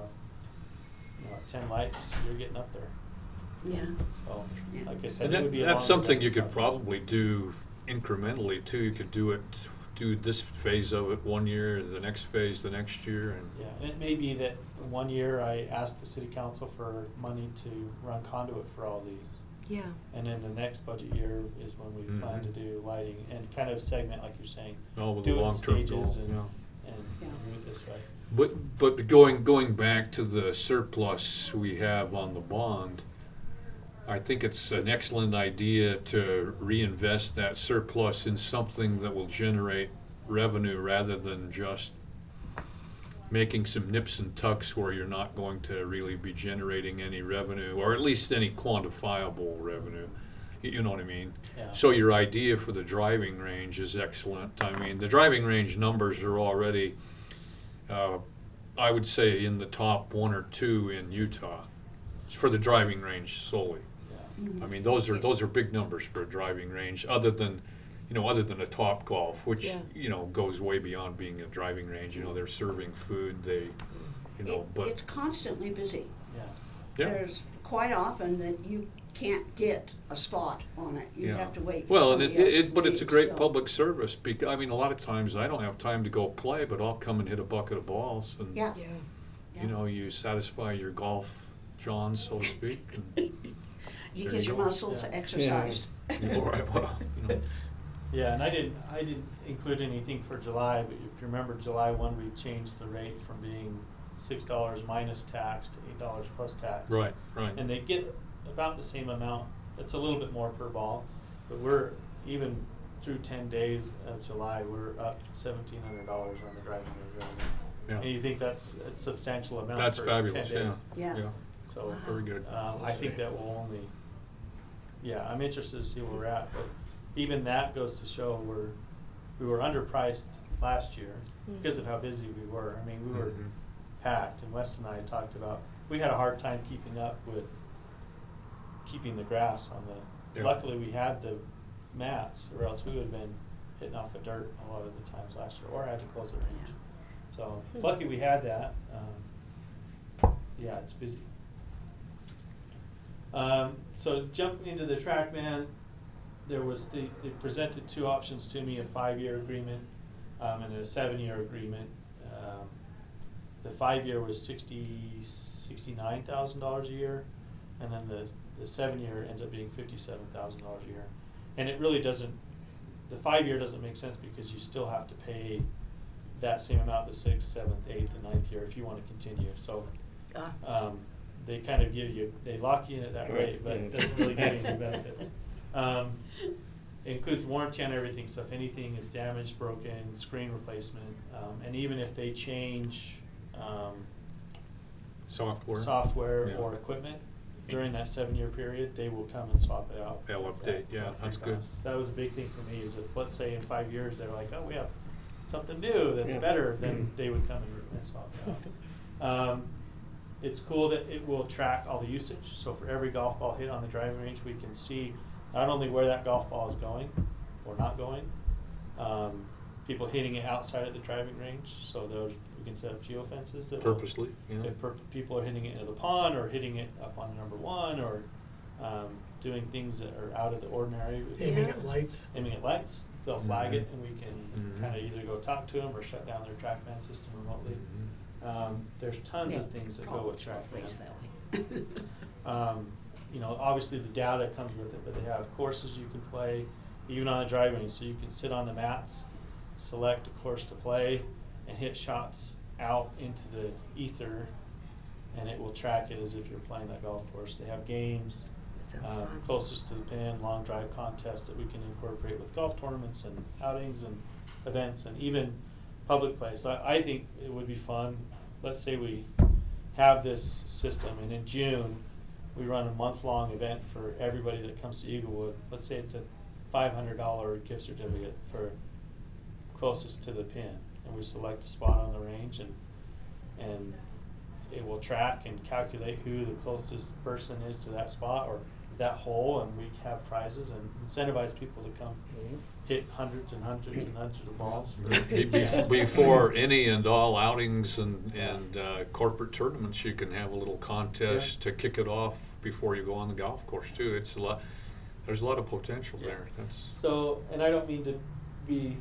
you know, ten lights, you're getting up there. Yeah. So, Yeah. like I said, And it would that, be a that's longer something you term could project. probably do incrementally too. You could do it, do this phase of it one year, the next phase the next year, and Yeah, and it may be that one year I asked the city council for money to run conduit for all these. Yeah. And then the next budget year is when we plan to Mhm. do lighting and kind of segment, like you're saying. all with do a it in long-term goal. stages and, Yeah. and Yeah. do it this way. But, but going, going back to the surplus we have on the bond, I think it's an excellent idea to reinvest that surplus in something that will generate revenue rather than just making some nips and tucks where you're not going to really be generating any revenue, or at least any quantifiable revenue. You you know what I mean? Yeah. So your idea for the driving range is excellent. I mean, the driving range numbers are already, uh, I would say, in the top one or two in Utah for the driving range solely. Yeah. I mean, those are those are big numbers for a driving range, other than, you know, other than a Top Golf, which Yeah. you know goes way beyond being a driving range. You know, they're serving food. They, you know, It- but It's constantly busy. Yeah. yeah. There's quite often that you can't get a spot on it. You Yeah. have to wait for Well, and somebody it, else it, to but it's a leave, great so- public service. Because I mean, a lot of times I don't have time to go play, but I'll come and hit a bucket of balls, and Yeah. Yeah. Yeah. you know, you satisfy your golf John, so to speak. And, You there get you your go. muscles Yeah. exercised. you know, right, well, you know, Yeah, and I didn't, I didn't include anything for July, but if you remember July one, we changed the rate from being six dollars minus tax to eight dollars plus tax. right, right. And they get about the same amount, it's a little bit more per ball, but we're, even through ten days of July, we're up seventeen hundred dollars on the driving range revenue. Yeah. And you think that's a substantial amount That's for ten days. fabulous. Yeah. Yeah. So, Very good. um, I think that will only, yeah, I'm interested to see where we're at, but even that goes to show we're, we were underpriced last year Mm. because of how busy we were. I mean, we were Mhm. packed, and Wes and I talked about, we had a hard time keeping up with keeping the grass on the, Yeah. luckily we had the mats, or else we would've been hitting off the dirt a lot of the times last year, or had to close the range. Yeah. So, Hmm. lucky we had that, um, yeah, it's busy. Um, so jumping into the TrackMan, there was, the, they presented two options to me, a five-year agreement, um, and a seven-year agreement. Um, the five-year was sixty, sixty-nine thousand dollars a year, and then the, the seven-year ends up being fifty-seven thousand dollars a year. And it really doesn't, the five-year doesn't make sense because you still have to pay that same amount the sixth, seventh, eighth, and ninth year if you wanna continue, so, Ah. um, they kind of give you, they lock you in at that Right. rate, but it doesn't really give you any benefits. Um, it includes warranty on everything, so if anything is damaged, broken, screen replacement, um, and even if they change, um, Software. software Yeah. or equipment during that seven-year period, they will come and swap it out. They'll update, yeah, at that's free good. cost. That was a big thing for me, is if, let's say in five years, they're like, oh, we have something new that's Yeah. better, then they would come and and swap it out. Um, it's cool that it will track all the usage, so for every golf ball hit on the driving range, we can see not only where that golf ball is going or not going, um, people hitting it outside of the driving range, so those, we can set up geofences that will- Purposely, yeah. if per- people are hitting it into the pond or hitting it up on number one, or, um, doing things that are out of the ordinary. Aiming Yeah. at lights. Aiming at lights, they'll flag Mhm. it and we can Mhm. kind of either go talk to them or shut down their TrackMan system remotely. Mhm. Um, there's tons Yeah, of things that go probably with both ways TrackMan. that way. Um, you know, obviously the data comes with it, but they have courses you can play, even on the driving range. So you can sit on the mats, select a course to play, and hit shots out into the ether, and it will track it as if you're playing that golf course. They have games, That sounds um, fun. closest to the pin, long drive contests that we can incorporate with golf tournaments and outings and events and even public play. So I, I think it would be fun. Let's say we have this system, and in June we run a month-long event for everybody that comes to Eaglewood. Let's say it's a five hundred dollar gift certificate for closest to the pin, and we select a spot on the range, and and it will track and calculate who the closest person is to that spot or that hole, and we have prizes and incentivize people to come hit hundreds and hundreds and hundreds of balls. for- Be- be- Before any and all outings and, and uh, corporate tournaments, you can have a little contest to kick it off before you go on the golf course too. It's a lot, there's a lot of potential Yeah. there. That's, So, and I don't mean to be,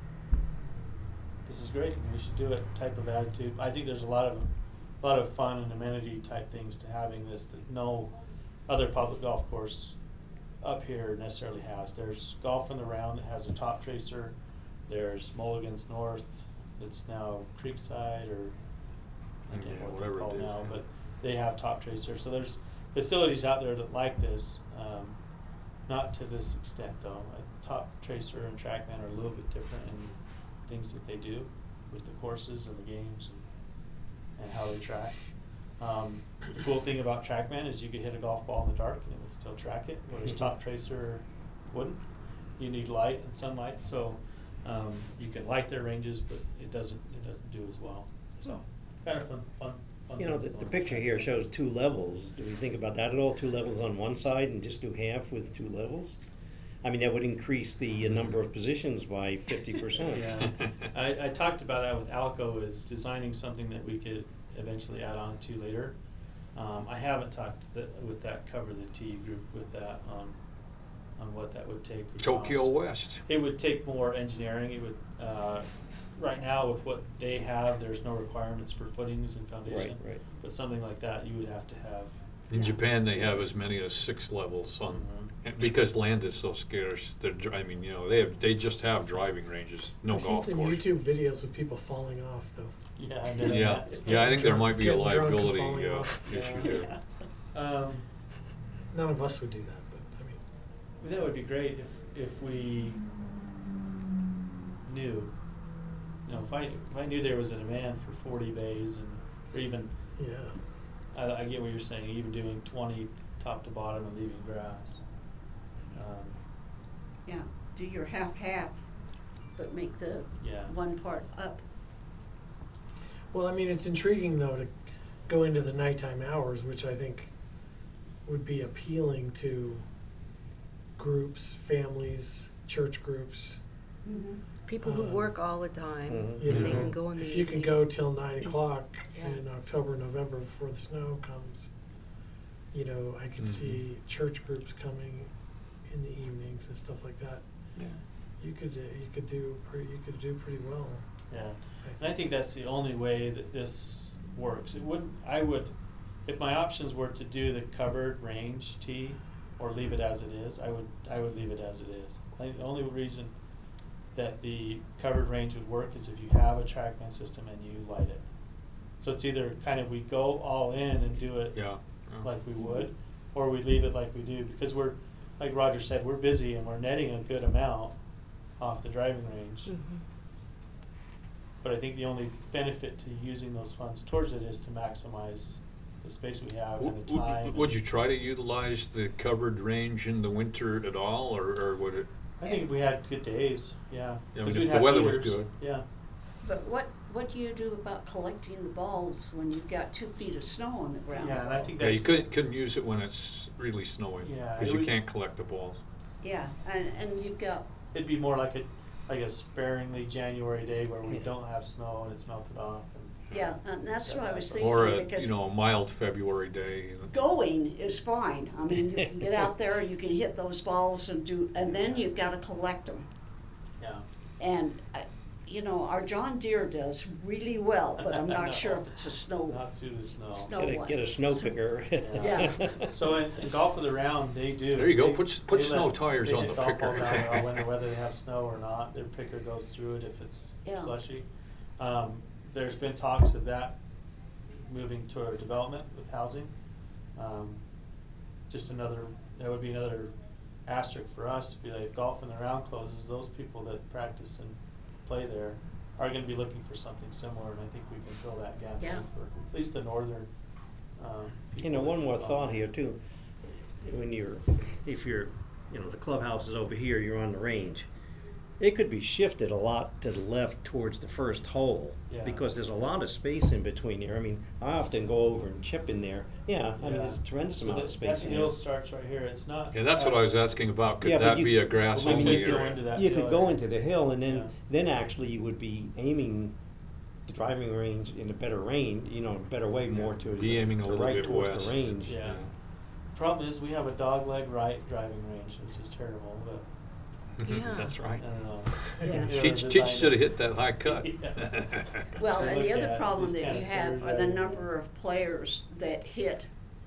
this is great, and we should do it type of attitude. I think there's a lot of, a lot of fun and amenity type things to having this that no other public golf course up here necessarily has. There's Golf in the Round that has a top tracer. There's Mulligan's North that's now Creekside, or I can't Yeah, remember what whatever they're it called is, now, yeah. but they have top tracer. So there's facilities out there that like this. Um, not to this extent though. A top tracer and TrackMan are a little bit different in things that they do with the courses and the games and, and how they track. Um, the cool thing about TrackMan is you could hit a golf ball in the dark and it would still track it, whereas Top Tracer wouldn't. You need light and sunlight, so um, you can light their ranges, but it doesn't it doesn't do as well. So kind of fun, fun, fun. You know, things the, going the on. picture here shows two levels. Do we think about that at all? Two levels on one side and just do half with two levels? I mean, that would increase the uh, number of positions by fifty percent. Yeah, I, I talked about that with Alco, is designing something that we could eventually add on to later. Um, I haven't talked th- with that Cover the Tee group with that on, on what that would take. for Tokyo cost. West. It would take more engineering. It would, uh, right now with what they have, there's no requirements for footings and foundation. Right, right. But something like that, you would have to have. In Japan, they have as many as six levels on, Mhm. and because land is so scarce. They're, dri- I mean, you know, they have, they just have driving ranges, no I've golf seen course. some YouTube videos with people falling off though. Yeah, I know Yeah, that's- yeah, I think there Drunk- might be a getting drunk and liability falling uh, off. issue Yeah. there. Um, None of us would do that, but I mean, That would be great if, if we knew, you know, if I, if I knew there was a demand for forty bays and, or even, yeah. I, I get what you're saying, even doing twenty top to bottom and leaving grass. Um, Yeah, do your half-half, but make the Yeah. one part up. Well, I mean, it's intriguing though to go into the nighttime hours, which I think would be appealing to groups, families, church groups. People who Um, work all the time, Mhm. You and they know, can go in the if you can evening. go till nine o'clock Yeah. in October, November before the snow comes, you know, I could Mhm. see church groups coming in the evenings and stuff like that. Yeah. You could uh, you could do pretty you could do pretty well. Yeah, and I think that's the only way that this works. It wouldn't, I would, if my options were to do the covered range tee or leave it as it is, I would, I would leave it as it is. I think the only reason that the covered range would work is if you have a TrackMan system and you light it. So it's either kind of we go all in and do it Yeah. yeah. like we would, or we leave it like we do, because we're, like Roger said, we're busy and we're netting a good amount off the driving range. Mhm. But I think the only benefit to using those funds towards it is to maximize the space we have and the W- w- time. Would you try to utilize the covered range in the winter at all, or, or would it? I think if we had good days, yeah. Yeah, I 'Cause mean, we'd if the have weather was heaters, good. Yeah. But what, what do you do about collecting the balls when you've got two feet of snow on the ground? Yeah, and I think Yeah, you that's. couldn't, couldn't use it when it's really snowing, Yeah, because it you would- can't collect the balls. Yeah, and, and you've got, It'd be more like a, like a sparingly January day where we Yeah. don't have snow and it's melted off and. Yeah, and that's what I was Or thinking, a, because you know, a mild February day. going is fine. I mean, you can get out there, you can hit those balls and do, and then you've gotta collect them. Yeah. And, uh, you know, our John Deere does really well, but I'm No. not sure if it's a snow, Not through the snow. Snow Get a, one. get a snow So- picker. Yeah. So in, in golf of the round, they do. There you go. they- Put s- put they snow let- tires they on hit the golf picker. balls out there all winter, whether they have snow or not. Their picker goes through it if it's Yeah. slushy. Um, there's been talks of that moving to a development with housing. Um, just another, that would be another asterisk for us to be like, if golf in the round closes, those people that practice and play there are gonna be looking for something similar, and I think we can fill that gap Yeah. for at least the northern, um, You people know, that one more keep on. thought here too. When you're, if you're, you know, the clubhouse is over here, you're on the range. It could be shifted a lot to the left towards the first hole. Yeah. Because there's a lot of space in between there. I mean, I often go over and chip in there. Yeah, I mean, Yeah. there's a tremendous So amount that- of space That in hill there. starts right here, it's not. Yeah, that's what I was asking about. Could Yeah, but that you- be a grass I mean, only you could go area? into that You hill could go area. into the hill and then, Yeah. then actually you would be aiming the driving range in a better range, you know, a better way, more to Be the aiming a the little right bit towards west. the range. Yeah. Problem is, we have a dog leg right driving range, which is terrible, but Yeah. That's I right. don't know. Yeah. They were Teach, designed teach to- should have hit that high cut. Yeah. well, to and the look other at, problem just that kinda you have curve are the driving number range. of players that hit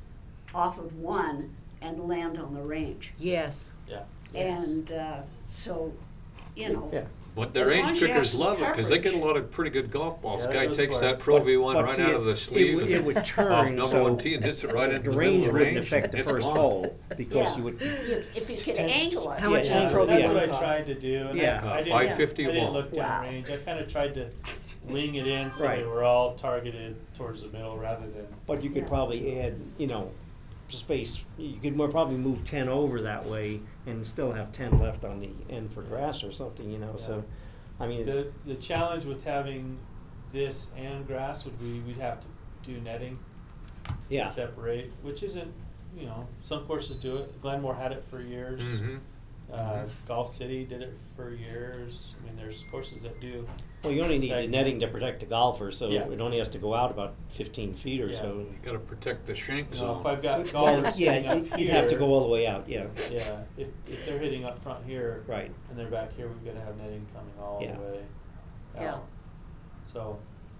off of one and land on the range. Yes. Yeah. Yes. And, uh, so, you know. Yeah. But the As long range as you have pickers some love it because they get a coverage. lot of pretty good golf balls. Yeah, Guy those takes are- that Pro But- V one but right see, out it- of the it sleeve would- and it would off turn, number so one tee and hits it right into the the range middle of the wouldn't range. affect the It's first gone. hole because Yeah. you would. You- If you could Ten- angle it. How much Yeah, did Pro That's V what one I cost? tried to do, and Yeah. I, I Uh, didn't, five fifty I a didn't ball. look down Wow. range. I kind of tried to wing it in so they Right. were all targeted towards the middle rather than. But you could Yeah. probably add, you know, space, you could more probably move ten over that way and still have ten left on the end for grass or something, you know, so, I mean, The, it's, the challenge with having this and grass would be, we'd have to do netting to yeah. separate, which isn't, you know, some courses do it. Glenmore had it for years. Mhm. Uh, Mhm. Golf City did it for years. I mean, there's courses that do. Well, you only need the segment. netting to protect the golfer, so Yeah. it only has to go out about fifteen feet or Yeah. so. You gotta protect the shank You know, zone. if I've got Well, golfers sitting yeah, up you- here. you'd have to go all the way out, yeah. Yeah, if, if they're hitting up front here. Right. And they're back here, we've gotta have netting coming all Yeah. the way Yeah. out. So,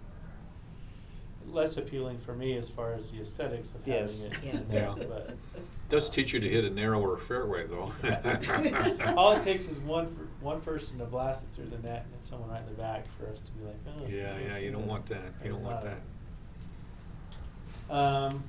less appealing for me as far as the aesthetics of Yes. having it Yeah. in there, Yeah. but. Does teach you to hit a narrower fairway though. All it takes is one, per- one person to blast it through the net and it's someone right in the back for us to be like, oh. Yeah, yeah, this you don't is- want that. You there's don't want not that. a- Um,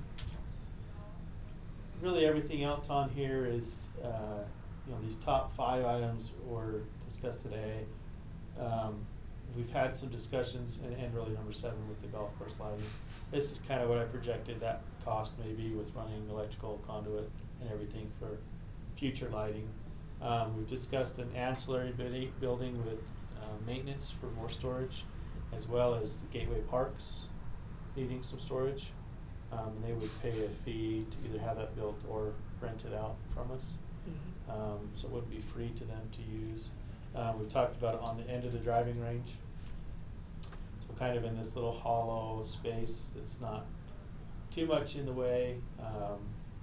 really everything else on here is, uh, you know, these top five items were discussed today. Um, we've had some discussions, and, and really number seven with the golf course lighting. This is kind of what I projected that cost may be with running electrical conduit and everything for future lighting. Um, we've discussed an ancillary bidi- building with, uh, maintenance for more storage, as well as the Gateway Parks needing some storage. Um, and they would pay a fee to either have that built or rent it out from us. Mhm. Um, so it would be free to them to use. Uh, we've talked about it on the end of the driving range. So kind of in this little hollow space that's not too much in the way. Um,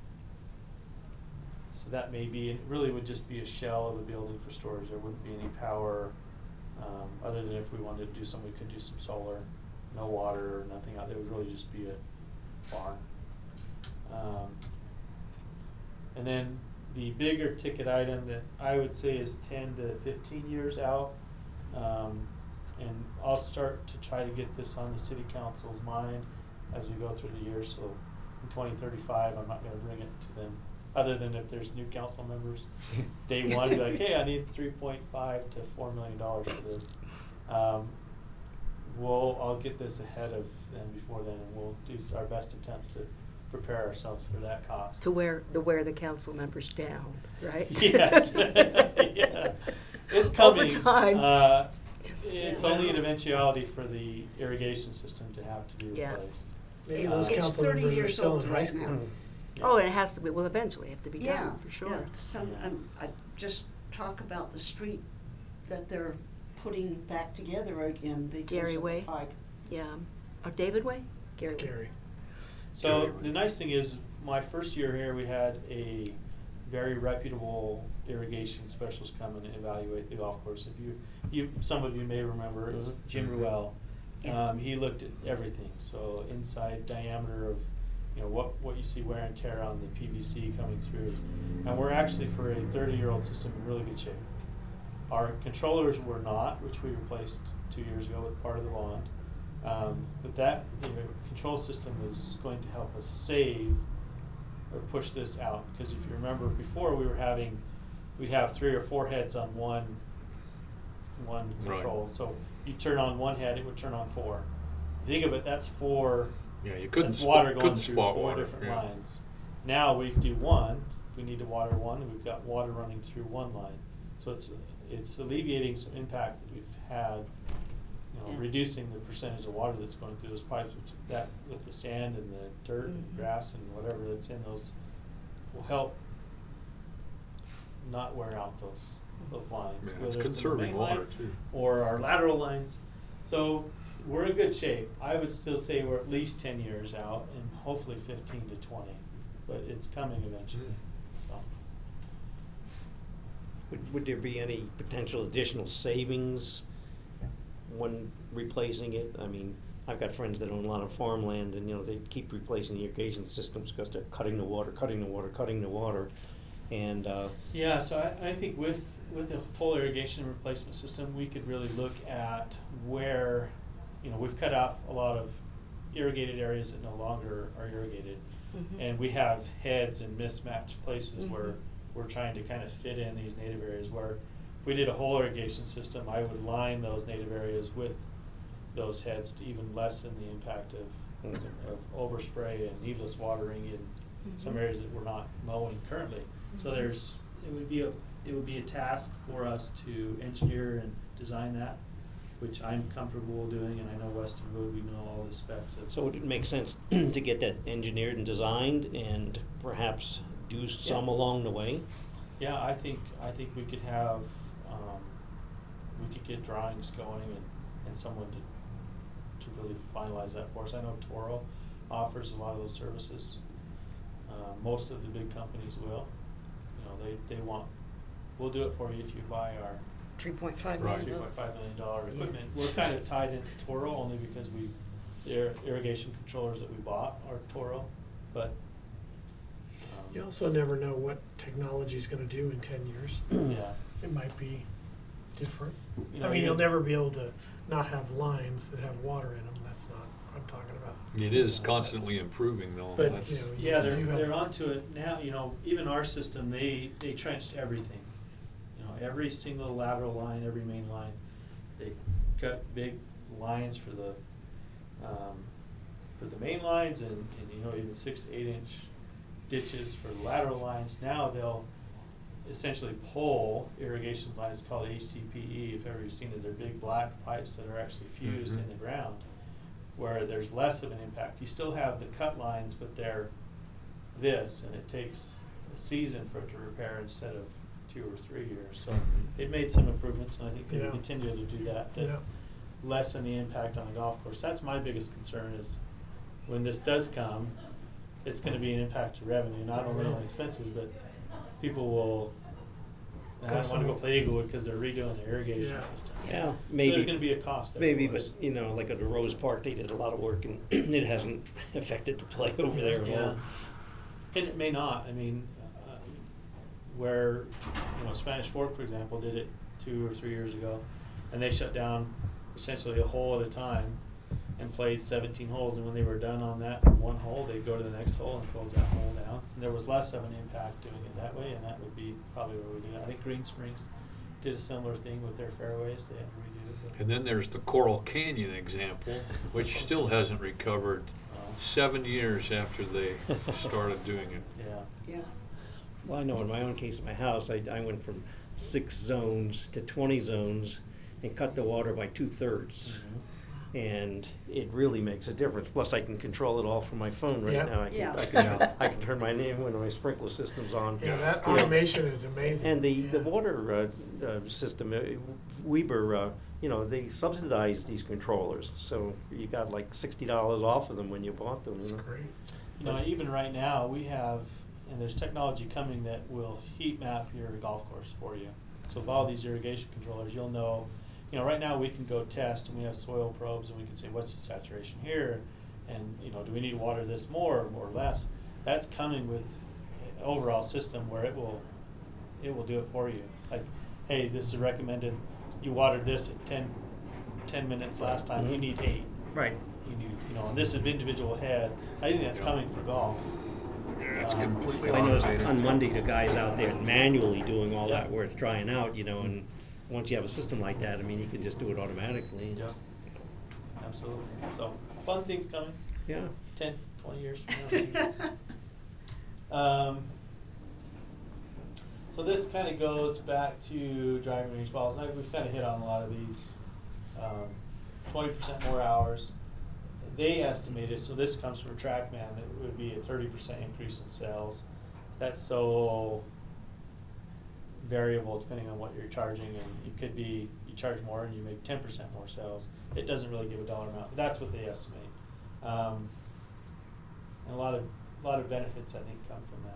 so that may be, it really would just be a shell of a building for storage. There wouldn't be any power, um, other than if we wanted to do some, we could do some solar. No water or nothing out there. It would really just be a barn. Um, and then the bigger ticket item that I would say is ten to fifteen years out. Um, and I'll start to try to get this on the city council's mind as we go through the years. So in twenty thirty-five, I'm not gonna bring it to them, other than if there's new council members. Day one, be like, hey, I need three point five to four million dollars for this. Um, we'll, I'll get this ahead of them before then, and we'll do our best attempts to prepare ourselves for that cost. To wear, the wear the council members down, right? Yes, yeah. It's Over coming. time. Uh, it's Yeah. only an eventuality for the irrigation system to have to be Yeah. replaced. Maybe Uh, those It's council thirty members are years still old in high right school. now. Oh, and it has to be, will eventually have to be Yeah, done, for sure. yeah, some, Yeah. um, I just talk about the street that they're putting back together again because Gary of the Way? pipe. Yeah. Oh, David Way? Gary Way. Gary. So Gary. the nice thing is, my first year here, we had a very reputable irrigation specialist come and evaluate the golf course. If you, you, some of you may remember, it was Jim Mhm. Ruel. Yeah. Um, he looked at everything, so inside diameter of, you know, what, what you see wear and tear on the P V C coming through. And we're actually, for a thirty-year-old system, in really good shape. Our controllers were not, which we replaced two years ago with part of the bond. Um, but that, you know, control system is going to help us save or push this out. Because if you remember before, we were having, we'd have three or four heads on one, one Right. control. So you turn on one head, it would turn on four. Think of it, that's four, Yeah, you couldn't that's spot, water going couldn't through spot four water. different yeah. lines. Now we do one, if we need to water one, we've got water running through one line. So it's, it's alleviating some impact that we've had, you know, Yeah. reducing the percentage of water that's going through those pipes, which that, with the sand and the dirt and Mhm. grass and whatever that's in those, will help not wear out those, those lines. Yeah, it's whether in the conserving main water, line too. Or our lateral lines. So we're in good shape. I would still say we're at least ten years out and hopefully fifteen to twenty, but it's coming eventually, Mm. so. Would, would there be any potential additional savings when replacing it? I mean, I've got friends that own a lot of farmland and, you know, they keep replacing the irrigation systems because they're cutting the water, cutting the water, cutting the water. And, uh, Yeah, so I, I think with, with a full irrigation replacement system, we could really look at where, you know, we've cut out a lot of irrigated areas that no longer are irrigated. Mhm. And we have heads in mismatched places where Mhm. we're trying to kind of fit in these native areas where if we did a whole irrigation system, I would line those native areas with those heads to even lessen the impact of, Mhm. of overspray and needless watering in some Mhm. areas that we're not mowing currently. So Mhm. there's, it would be a, it would be a task for us to engineer and design that, which I'm comfortable doing, and I know Weston Wood, we know all the specs of. so would it make sense to get that engineered and designed and perhaps do some Yeah. along the way? Yeah, I think, I think we could have, um, we could get drawings going and, and someone to, to really finalize that for us. I know Toro offers a lot of those services. Uh, most of the big companies will, you know, they, they want, we'll do it for you if you buy our Three point five Right. million. three point five million dollar Yeah. equipment. We're kind of tied into Toro only because we, the ir- irrigation controllers that we bought are Toro, but. um, You also never know what technology's gonna do in ten years. Yeah. It might be different. You know, I mean, you'll even- never be able to not have lines that have water in them. That's not what I'm talking about. It is constantly improving, though. But, That's- you know, Yeah, they're, do have- they're onto it now, you know, even our system, they, they trenched everything. You know, every single lateral line, every main line, they cut big lines for the, um, for the main lines and, and, you know, even six to eight inch ditches for the lateral lines. Now they'll essentially pull irrigation lines called H T P E, if ever you've seen it, they're big black pipes that are actually fused in Mhm. the ground, where there's less of an impact. You still have the cut lines, but they're this, and it takes a season for it to repair instead of two or three years. So Mhm. it made some improvements, and I think they will Yeah. continue to do that, Yeah. to lessen the impact on the golf course. That's my biggest concern is when this does come, it's gonna be an impact to revenue, not only on expenses, but people will, and I don't wanna go play Eaglewood because they're redoing their irrigation Yeah. system. Yeah, So maybe. there's gonna be a cost there Maybe, for but, us. you know, like at the Rose Park, they did a lot of work and it hasn't affected the play over there at Yeah, all. and it may not, I mean, uh, where, you know, Spanish Fork, for example, did it two or three years ago, and they shut down essentially a hole at a time and played seventeen holes, and when they were done on that one hole, they'd go to the next hole and close that hole down. And there was less of an impact doing it that way, and that would be probably where we do it. I think Green Springs did a similar thing with their fairways, they had to redo it. but- And then there's the Coral Canyon example, which still hasn't recovered Uh, seven years after they started doing it. Yeah. Yeah. Well, I know in my own case, in my house, I, I went from six zones to twenty zones and cut the water by two-thirds. Mhm. And it really makes a difference. Plus, I can control it all from my phone right Yeah. now. I can, Yeah. I can, I can turn my name when my sprinkler system's on. Yeah, it's that cool. automation is amazing. And the, the Yeah. water uh, uh, system, uh, Weber, uh, you know, they subsidize these controllers. So you got like sixty dollars off of them when you bought them. That's you know. great. You know, even right now, we have, and there's technology coming that will heat map your golf course for you. So with all these irrigation controllers, you'll know, you know, right now we can go test and we have soil probes and we can say, what's the saturation here? And, you know, do we need to water this more or less? That's coming with an overall system where it will, it will do it for you. Like, hey, this is recommended, you watered this at ten, ten minutes last time, you Mhm. need eight. Right. You need, you know, on this individual head, I think that's Yeah. coming for golf. Yeah, it's Um, completely I noticed automated. on Monday, the guys out there manually doing all that Yeah. where it's drying out, you know, and once you have a system like that, I mean, you can just do it automatically. Yeah. Absolutely. So, fun things coming, Yeah. ten, twenty years from now. Um, so this kind of goes back to driving range balls. And I- we've kind of hit on a lot of these. Um, twenty percent more hours. They estimated, so this comes from TrackMan, it would be a thirty percent increase in sales. That's so variable depending on what you're charging, and it could be you charge more and you make ten percent more sales. It doesn't really give a dollar amount, but that's what they estimate. Um, and a lot of a lot of benefits I think come from that.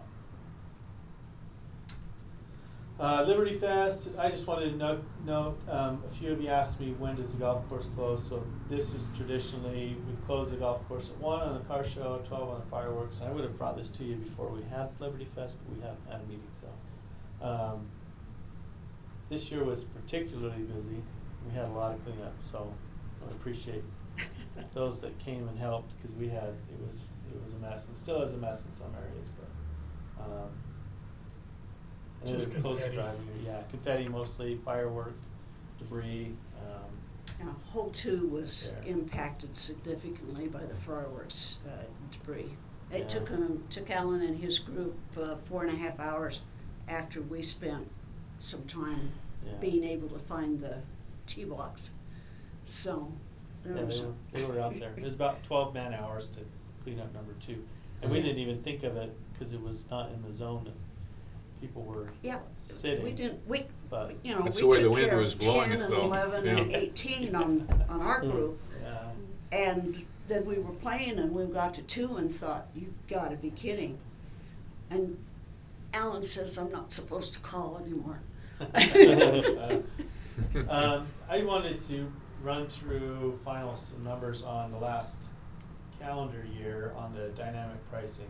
Uh, Liberty Fest, I just wanted to note, note um, a few of you asked me when does the golf course close. So this is traditionally, we close the golf course at one on the car show, twelve on the fireworks. And I would have brought this to you before we had Liberty Fest, but we haven't had a meeting, so. Um, this year was particularly busy. We had a lot of cleanup, so I appreciate those that came and helped, because we had, it was, it was a mess, and still is a mess in some areas, but, um, and Just then close confetti. driving, yeah, confetti mostly, firework, debris, um, Now, hole two was There. impacted significantly by the fireworks uh, debris. Yeah. It took him, took Alan and his group uh, four and a half hours after we spent some time yeah. being able to find the tee box. So, there Yeah, was. they were, they were out there. It was about twelve man hours to clean up number two. And we Yeah. didn't even think of it, cause it was not in the zone that people were Yeah, sitting. we didn't, we, But, you know, we That's the way the took wind care was of blowing ten it, and though. eleven and Yeah. eighteen on, on our Mm. group. yeah, And then we were playing and we got to two and thought, you gotta be kidding. And Alan says, I'm not supposed to call anymore. Uh, um, I wanted to run through final some numbers on the last calendar year on the dynamic pricing.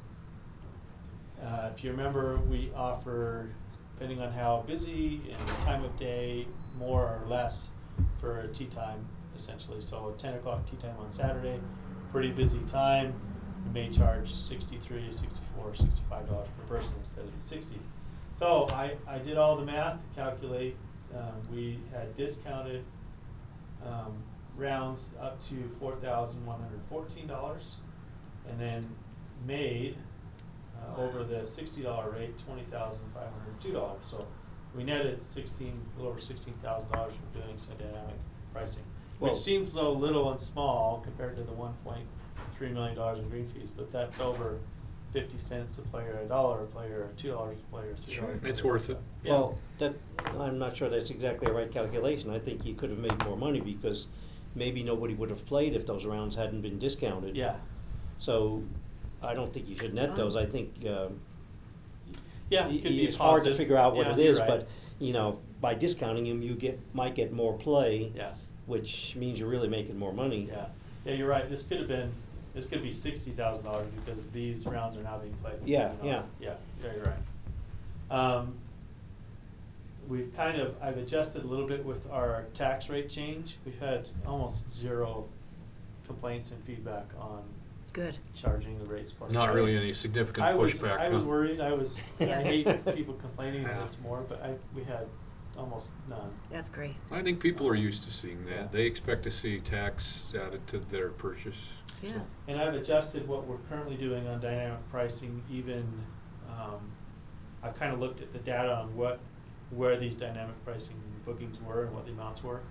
Uh, if you remember, we offer, depending on how busy and the time of day, more or less for a tea time, essentially. So a ten o'clock tea time on Saturday, pretty busy time, we may charge sixty-three, sixty-four, sixty-five dollars per person instead of the sixty. So I, I did all the math to calculate, um, we had discounted, um, rounds up to four thousand one hundred fourteen dollars, and then made, uh, over the sixty dollar rate, twenty thousand five hundred two dollars. So we netted sixteen, a little over sixteen thousand dollars from doing some dynamic pricing, which Well- seems so little and small compared to the one point three million dollars in green fees, but that's over fifty cents a player, a dollar a player, two dollars a player, three dollars. Sure. It's worth it. Yeah. Well, that, I'm not sure that's exactly the right calculation. I think you could have made more money because maybe nobody would have played if those rounds hadn't been discounted. Yeah, So I don't think you should net those. I think, um, yeah, y- it could be it's hard to positive. figure out what Yeah, it you're is, right. but, you know, by discounting them, you get, might get more play. Yeah. Which means you're really making more money. Yeah, yeah, you're right, this could have been, this could be sixty thousand dollars because these rounds are now being played. Yeah, you know. yeah. Yeah, yeah, you're right. Um, we've kind of, I've adjusted a little bit with our tax rate change. We've had almost zero complaints and feedback on Good. charging the rates. plus. Not really any significant I was, pushback. I was huh? worried, I was, I Yeah. hate people complaining that Yeah. it's more, but I, we had almost none. That's great. I think people are used to seeing Yeah. that. They expect to see tax added to their purchase. Yeah. And I've adjusted what we're currently doing on dynamic pricing, even, um, I've kind of looked at the data on what, where these dynamic pricing bookings were and what the amounts were.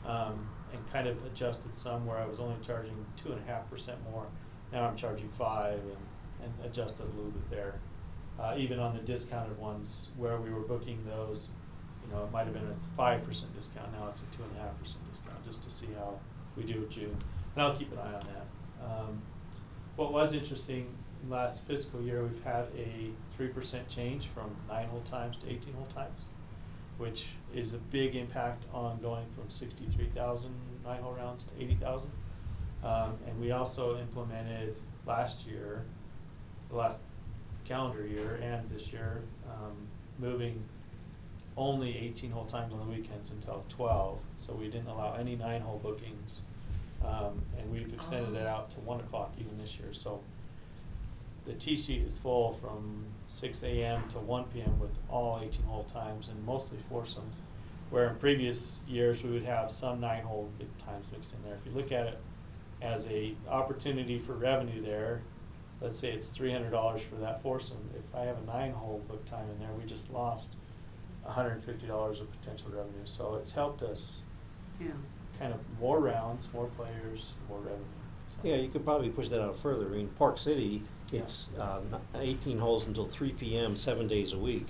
um, and kind of adjusted some where I was only charging two and a half percent more. Now I'm charging five and, and adjusted a little bit there. Uh, even on the discounted ones where we were booking those, you know, it might have been a five percent discount, now it's a two and a half percent discount, just to see how we do with June. And I'll keep an eye on that. Um, what was interesting, last fiscal year, we've had a three percent change from nine hole times to eighteen hole times, which is a big impact on going from sixty-three thousand nine hole rounds to eighty thousand. Um, and we also implemented last year, the last calendar year and this year, um, moving only eighteen hole times on the weekends until twelve, so we didn't allow any nine hole bookings. Um, and we've extended it Oh. out to one o'clock even this year, so the tee sheet is full from six A M to one P M with all eighteen hole times and mostly foursomes, where in previous years we would have some nine hole big times mixed in there. If you look at it as a opportunity for revenue there, let's say it's three hundred dollars for that foursome. If I have a nine hole book time in there, we just lost one hundred and fifty dollars of potential revenue. So it's helped us Yeah. kind of more rounds, more players, more revenue. So. Yeah, you could probably push that out further. In Park City, it's uh, eighteen holes until three P M, seven days a week.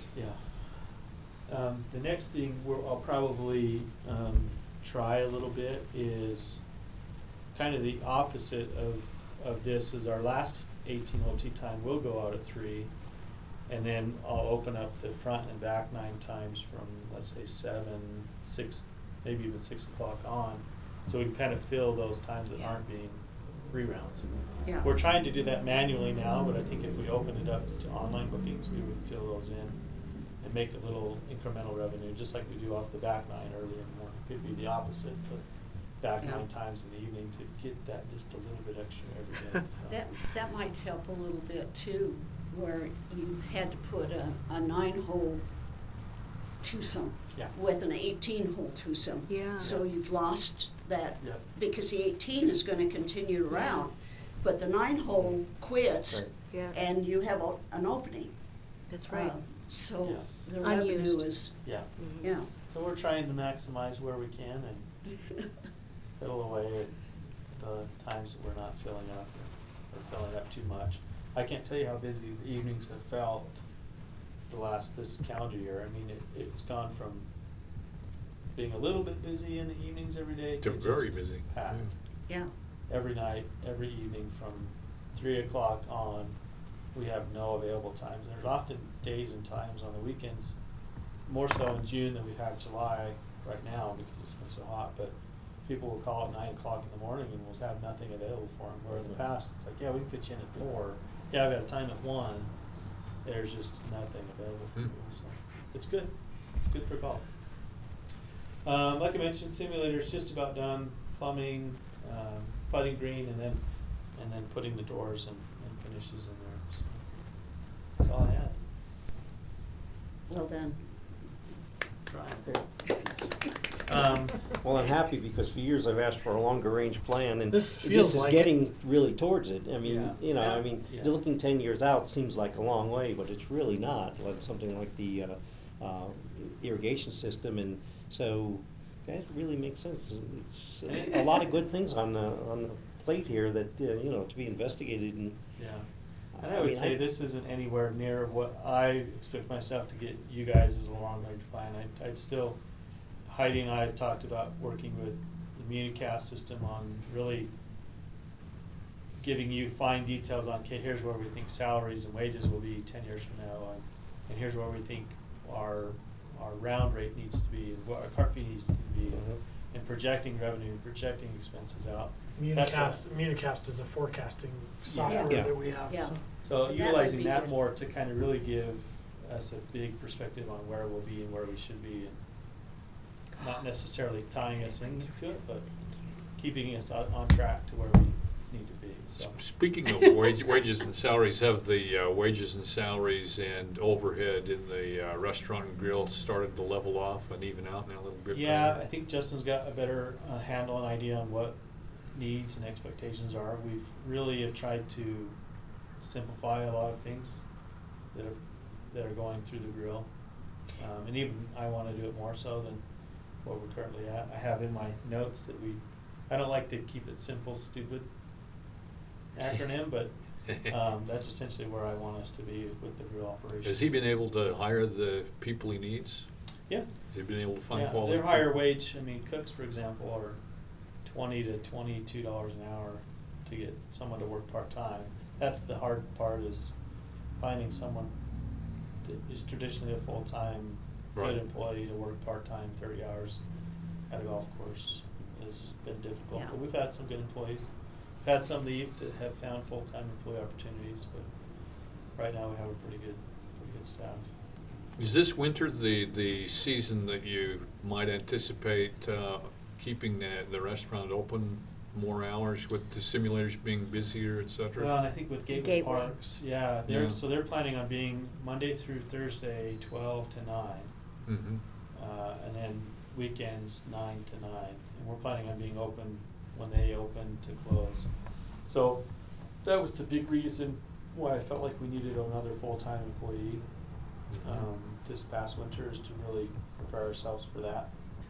Yeah. Um, the next thing we'll, I'll probably um, try a little bit is kind of the opposite of, of this is our last eighteen hole tee time will go out at three, and then I'll open up the front and back nine times from, let's say, seven, six, maybe even six o'clock on, so we can kind of fill those times that aren't being rerounds. Yeah. We're trying to do that manually now, but I think if we opened it up to online bookings, we would fill those in and make a little incremental revenue, just like we do off the back nine early in the morning. Could be the opposite, but back Yeah. nine times in the evening to get that just a little bit extra every day. So. That, that might help a little bit too, where you've had to put a, a nine-hole twosome Yeah. with an eighteen-hole twosome. Yeah. So you've lost that, Yep. because the eighteen is gonna continue around, but the nine-hole quits, Right. Yeah, and you have a, an opening. that's right. Uh, So Yeah. the revenue Unused. is, Yeah. Mhm. yeah. So we're trying to maximize where we can and fiddle away at the times that we're not filling up or, or filling up too much. I can't tell you how busy the evenings have felt the last, this calendar year. I mean, it, it's gone from being a little bit busy in the evenings every day To to very just busy, packed. Yeah, Every night, every evening from three o'clock on, we have no available times. There's often days and times on the weekends, more so in June than we have July right now because it's been so hot, but people will call at nine o'clock in the morning and we'll have nothing available for them, where in the past, it's like, yeah, we can fit you in at four. Yeah, I've got a time at one. There's just nothing available for Hmm. you, so it's good. It's good for golf. Um, like I mentioned, simulator's just about done, plumbing, um, putting green, and then, and then putting the doors and, and finishes in there, so. That's all I had. well done. Um, Well, I'm happy because for years I've asked for a longer range plan, and This this feels is like it. getting really towards it. I mean, Yeah. you know, I Yeah. mean, Yeah. you're looking ten years out seems like a long way, but it's really not. Like something like the uh, uh, irrigation system, and so that really makes sense. It's uh, a lot of good things on the on the plate here that uh, you know to be investigated and. yeah. And I I would mean, say I- this isn't anywhere near what I expect myself to get you guys as a long range plan. I'd, I'd still, Heidi and I have talked about working with the Municast system on really giving you fine details on, okay, here's where we think salaries and wages will be ten years from now, and, and here's where we think our, our round rate needs to be, and what our cart fee needs to be, and, Mhm. and projecting revenue, and projecting expenses out. That's Municast, what- Municast is a forecasting software Yeah. that we have, Yeah. so. So That would utilizing be that good. more to kind of really give us a big perspective on where we'll be and where we should be, and not necessarily tying us into it, but keeping us on, on track to where we need to be, so. Speaking of wage, wages and salaries, have the uh, wages and salaries and overhead in the uh, restaurant and grill started to level off and even out now a little bit? Yeah, better? I think Justin's got a better uh, handle and idea on what needs and expectations are. We've really have tried to simplify a lot of things that are, that are going through the grill. Um, and even I wanna do it more so than where we're currently at. I have in my notes that we, I don't like to keep it simple, stupid acronym, but um, that's essentially where I want us to be with the grill operations. Has he been able to hire the people he needs? Yeah. Has he been able to find Yeah, quality? they're higher people? wage. I mean, cooks, for example, are twenty to twenty-two dollars an hour to get someone to work part-time. That's the hard part, is finding someone that is traditionally a full-time Right. good employee to work part-time, thirty hours at a golf course has been difficult. Yeah. But we've had some good employees. We've had some leave that have found full-time employee opportunities, but right now we have a pretty good, pretty good staff. Is this winter the, the season that you might anticipate uh, keeping the, the restaurant open more hours with the simulators being busier, et cetera? Well, and I think with Gateway, Gateway. Parks, yeah, they're, Yeah. so they're planning on being Monday through Thursday, twelve to nine. Mm-hmm. Uh, and then weekends, nine to nine. And we're planning on being open when they open to close. So that was the big reason why I felt like we needed another full-time employee um, this past winter, is to really prepare ourselves for that.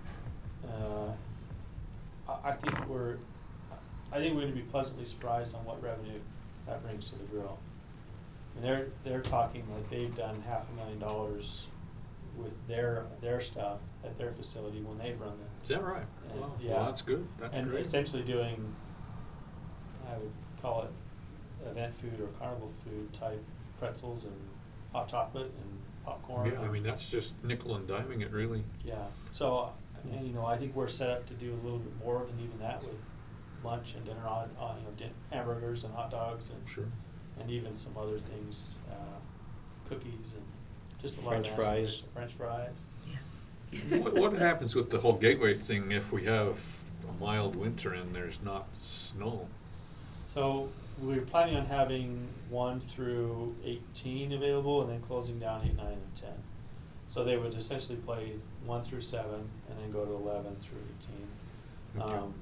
Uh, I, I think we're, I think we're gonna be pleasantly surprised on what revenue that brings to the grill. And they're, they're talking like they've done half a million dollars with their, their stuff at their facility when they've run them. Is that right? And, Wow. yeah. Well, that's good. That's And great. essentially doing, I would call it event food or carnival food type pretzels and hot chocolate and popcorn. Yeah, I mean, that's just nickel and diming it, really. Yeah, so, and you know, I think we're set up to do a little bit more than even that with lunch and dinner on, on, you know, din- hamburgers and hot dogs and. Sure. And even some other things, uh, cookies and just a lot French of fries. ancillars, French fries. What, what happens with the whole gateway thing if we have a mild winter and there's not snow? So we're planning on having one through eighteen available and then closing down eight, nine, and ten. So they would essentially play one through seven and then go to eleven through eighteen. Okay. Um,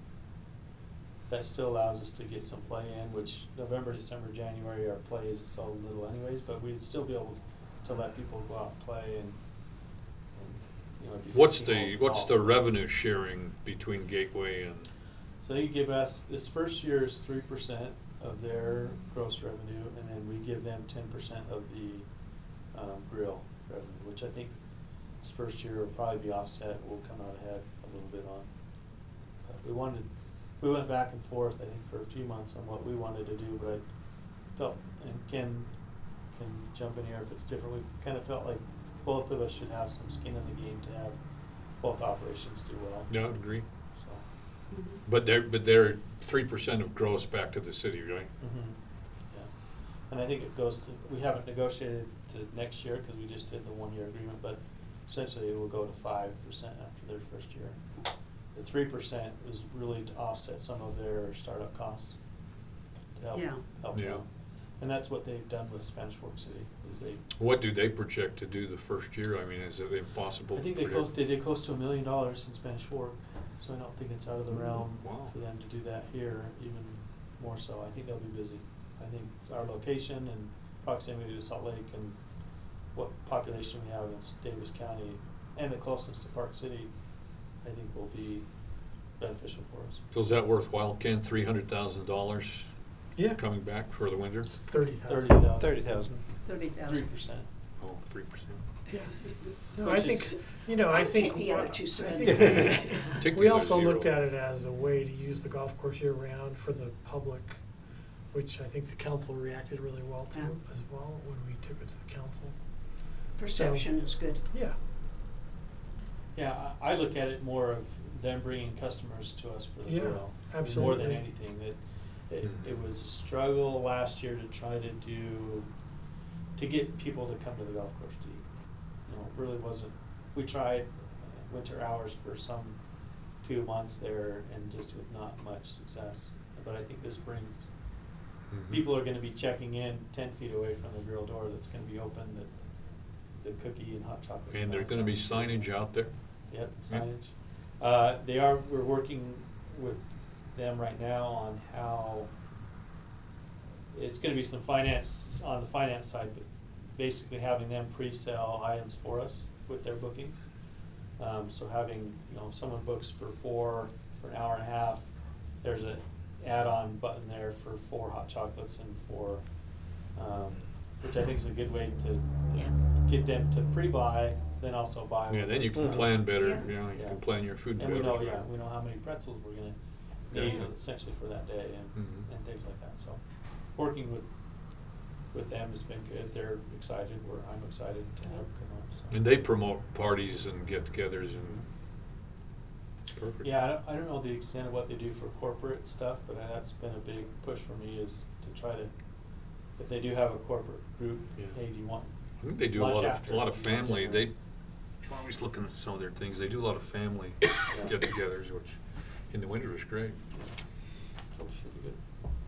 that still allows us to get some play in, which November, December, January, our play is so little anyways, but we'd still be able to let people go out and play and, and, you know. it'd be What's fifteen the, holes what's the involved. revenue sharing between Gateway and, So you give us, this first year is three percent of their gross revenue, and then we give them ten percent of the, um, grill revenue, which I think this first year will probably be offset, we'll come out ahead a little bit on. But we wanted, we went back and forth, I think, for a few months on what we wanted to do, but I felt, and Ken can jump in here if it's different, we kind of felt like both of us should have some skin in the game to have both operations do well. yeah, I would agree. So. But they're, but they're three percent of gross back to the city, right? Mhm. Yeah, and I think it goes to, we haven't negotiated to next year, cause we just did the one-year agreement, but essentially it will go to five percent after their first year. The three percent is really to offset some of their startup costs, to help, Yeah. help Yeah. them. And that's what they've done with Spanish Fork City, is they, What do they project to do the first year? I mean, is it impossible? I to think they predict? close, they did close to a million dollars in Spanish Fork, so I don't think it's out of the realm Wow. for them to do that here, even more so. I think they'll be busy. I think our location and proximity to Salt Lake and what population we have in Davis County and the closeness to Park City, I think will be beneficial for us. So is that worthwhile, Ken, three hundred thousand dollars Yeah. coming back for the winter? It's thirty Thirty thousand. thousand. Thirty thousand. Thirty Three thousand. percent. Oh, three percent. Yeah. No, I Which think, is- you know, I I'd think. take the other what- two I seventy. think Take We the other also looked zero. at it as a way to use the golf course year round for the public, which I think the council reacted really well to Yeah. as well when we took it to the council. Perception is good. Yeah. Yeah, I, I look at it more of them bringing customers to us for the Yeah, grill. More than absolutely. anything, that it, Mhm. it was a struggle last year to try to do, to get people to come to the golf course to eat. You know, it really wasn't, we tried uh, winter hours for some two months there and just with not much success. But I think this brings, Mhm. people are gonna be checking in ten feet away from the grill door that's gonna be open, that the cookie and hot chocolate. And there's smells gonna be are- signage out there? Yep, Yeah. signage. Uh, they are, we're working with them right now on how, it's gonna be some finance, on the finance side, but basically having them pre-sell items for us with their bookings. Um, so having, you know, if someone books for four, for an hour and a half, there's a add-on button there for four hot chocolates and four, um, which I think is a good way to Yeah. get them to pre-buy, then also buy. Yeah, then you can Mhm. plan better, Yeah. you know, you Yeah. can plan your food better. And we know, yeah, we know how many pretzels we're gonna need Yeah. essentially for that day and, Mhm. and things like that, so. Working with, with them has been good, they're excited, we're, I'm excited to have them come up, so. And they promote parties and get-togethers and it's perfect. Yeah, I don't, I don't know the extent of what they do for corporate stuff, but that's been a big push for me is to try to, if they do have a corporate group, Yeah. hey, do you want I think they do a lunch lot of, after? a lot of Do you want family, dinner? they, I'm always looking at some of their things, they do a lot of family Yeah. get-togethers, which in the winter is great. So it should be good.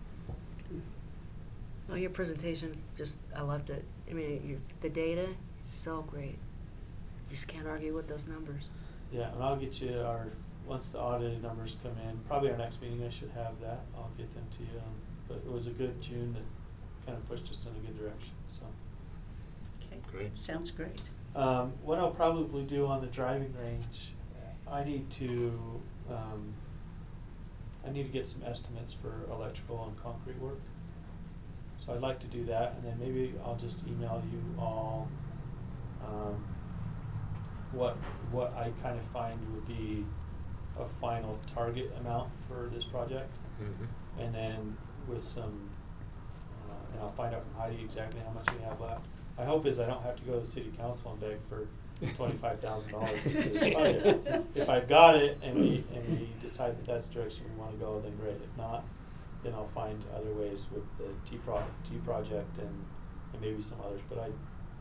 Well, your presentations, just, I loved it. I mean, you, the data, it's so great. You just can't argue with those numbers. Yeah, and I'll get you our, once the audited numbers come in, probably our next meeting I should have that, I'll get them to you. um, But it was a good June that kind of pushed us in a good direction, so. Okay, Great. sounds great. Um, what I'll probably do on the driving range, I need to, um, I need to get some estimates for electrical and concrete work. So I'd like to do that, and then maybe I'll just email you all, um, what, what I kind of find would be a final target amount for this project. Mhm. And then with some, uh, and I'll find out from Heidi exactly how much we have left. My hope is I don't have to go to the city council and beg for twenty-five thousand dollars for this project. If I've got it and we, and we decide that that's the direction we wanna go, then great. If not, then I'll find other ways with the T pro, T project and, and maybe some others, but I,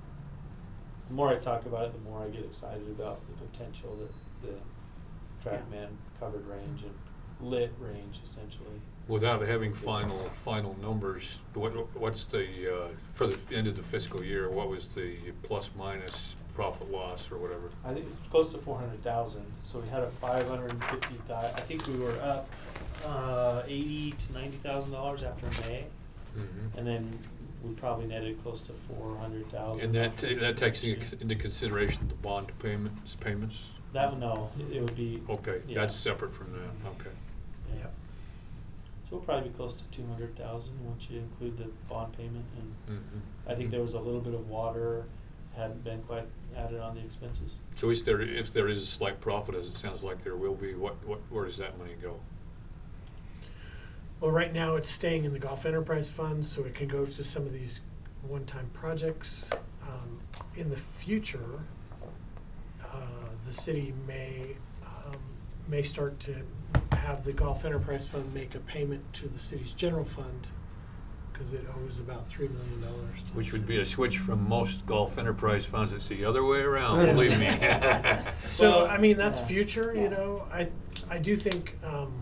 the more I talk about it, the more I get excited about the potential that the TrackMan covered range and lit range essentially. Without having final, final numbers, what, what's the, uh, for the end of the fiscal year, what was the plus minus profit loss or whatever? I think it's close to four hundred thousand, so we had a five hundred and fifty thou, I think we were up, uh, eighty to ninety thousand dollars after May. Mhm. And then we probably netted close to four hundred thousand. And that, ta- that takes in- into consideration the bond payments, payments? That, no, it it would be. Okay, yeah. that's separate from that, okay. Yeah. So we'll probably be close to two hundred thousand once you include the bond payment, and Mhm. I think there was a little bit of water, hadn't been quite added on the expenses. So is there, if there is a slight profit, as it sounds like there will be, what, what, where does that money go? Well, right now it's staying in the Golf Enterprise Fund, so it can go to some of these one-time projects. Um, in the future, uh, the city may, um, may start to have the Golf Enterprise Fund make a payment to the city's general fund, because it owes about three million dollars. Which would be a switch from most golf enterprise funds, it's the other way around, believe me. So, Well, I mean, that's yeah. future, you know, I, I do think, um,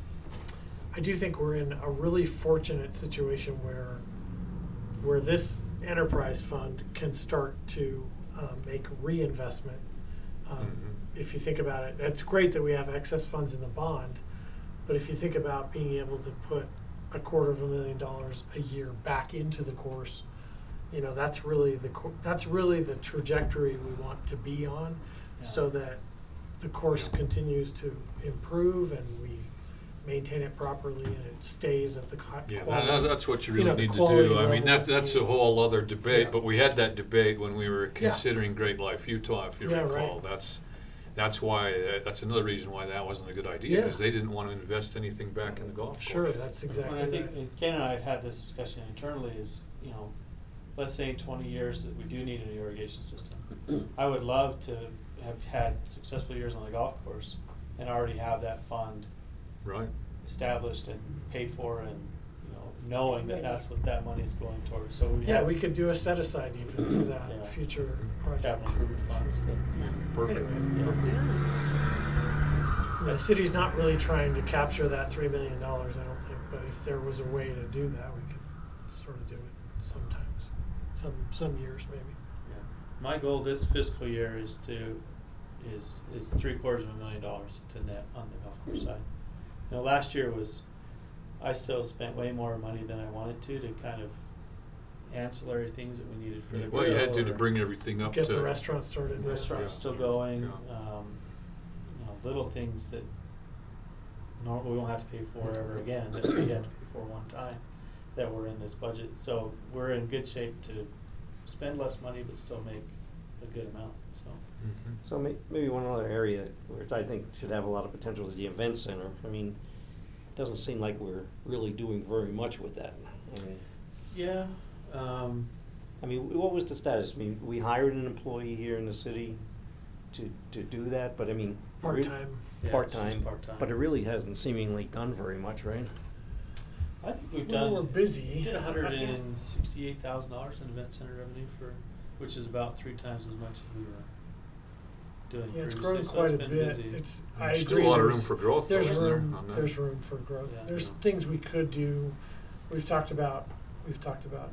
I do think we're in a really fortunate situation where, where this enterprise fund can start to, um, make reinvestment. Um, Mhm. If you think about it, it's great that we have excess funds in the bond, but if you think about being able to put a quarter of a million dollars a year back into the course, you know, that's really the, co- that's really the trajectory we want to be on, so Yeah. that the course continues to improve and we maintain it properly and it stays at the co- Yeah, quality. that- that's what you you really know, the need to quality do. I mean, level that's, it that's a needs. whole other debate, Yeah. but we had that debate when we were Yeah. considering Great Life Utah, if you Yeah, recall. right. That's, that's why, uh, that's another reason why that wasn't a good idea, Yeah. because they didn't want to invest anything back in the golf course. Sure, that's exactly Well, I think, right. and Ken and I have had this discussion internally is, you know, let's say in twenty years that we do need an irrigation system. I would love to have had successful years on the golf course and already have that fund Right. established and paid for and, you know, knowing that that's what that money is going towards, so we Yeah, have. we could do a set aside even for that Yeah. future project. Capital improvement funds. Perfect. Anyway. Perfect. Yeah. The city's not really trying to capture that three million dollars, I don't think, but if there was a way to do that, we could sort of do it sometimes, some, some years maybe. Yeah. My goal this fiscal year is to, is, is three quarters of a million dollars to net on the golf course side. You know, last year was, I still spent way more money than I wanted to, to kind of ancillary things that we needed for the Well, you had to, to grill or bring everything up to. Get the restaurant started. yeah. Restaurant's Yeah. still going, Yeah. um, little things that nor, we won't have to pay for ever again, that we had to pay for one time, that were in this budget. So we're in good shape to spend less money but still make a good amount, so. Mhm. So may, maybe one other area which I think should have a lot of potential is the event center. I mean, it doesn't seem like we're really doing very much with that. I mean, Yeah, um, I mean, what was the status? I mean, we hired an employee here in the city to, to do that, but I mean. it re- Part-time. Yeah, it's Part-time, just part-time. but it really hasn't seemingly done very much, right? I think we've Well, done. we're busy. We did hundred and sixty-eight thousand dollars in event center revenue for, which is about three times as much as we were doing Yeah, it's previously, grown so quite a been bit. busy. It's, I There's agree. still a lot of room there's- for growth, though, There's isn't there, room, on that? there's room for growth. Yeah. There's Yeah. things we could do. We've talked about, we've talked about,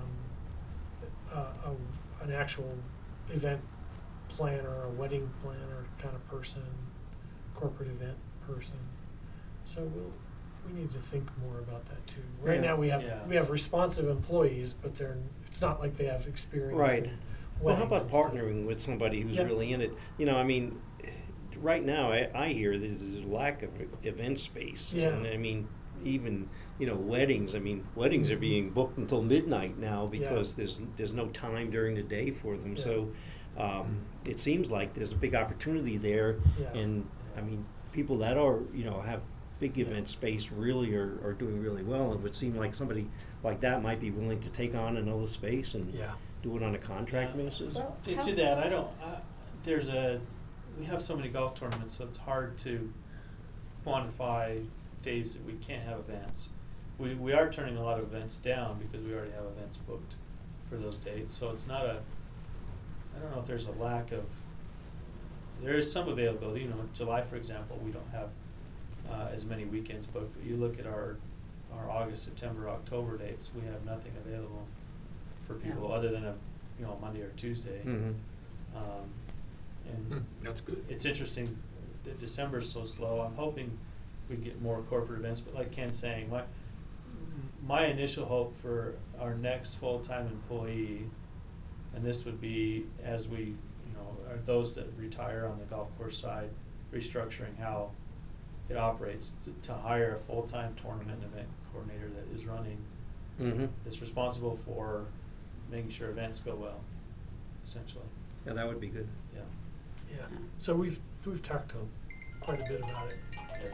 um, uh, a, an actual event planner, a wedding planner kind of person, corporate event person. So we'll, we need to think more about that too. Right Yeah. now, we have, Yeah. we have responsive employees, but they're, it's not like they have experience Right. in Well, how weddings about and stuff. partnering with somebody who's Yeah. really in it? You know, I mean, right now, I, I hear there's a lack of event space. Yeah. And I mean, even, you know, weddings, I mean, weddings are being booked until midnight now because Yeah. there's, there's no time during the day for them. Yeah. So, um, it seems like there's a big opportunity there. Yeah. And, I mean, people that are, you know, have big Yeah. event space really are, are doing really well. It would seem like somebody like that might be willing to take on another space and Yeah. do it on a contract Yeah. basis. Well, To, how- to that, I don't, I, there's a, we have so many golf tournaments, so it's hard to quantify days that we can't have events. We, we are turning a lot of events down because we already have events booked for those dates, so it's not a, I don't know if there's a lack of, there is some availability, you know, July, for example, we don't have, uh, as many weekends booked, but you look at our, our August, September, October dates, we have nothing available for people, Yeah. other than a, you know, Monday or Tuesday. Mhm. Um, Hmm, and that's good. it's interesting that December's so slow. I'm hoping we get more corporate events, but like Ken's saying, my, my initial hope for our next full-time employee, and this would be as we, you know, are those that retire on the golf course side, restructuring how it operates, to, to hire a full-time tournament and event coordinator that is running, Mhm. that's responsible for making sure events go well, essentially, Yeah, that would be good. yeah. Yeah, so we've, we've talked to quite a bit about it.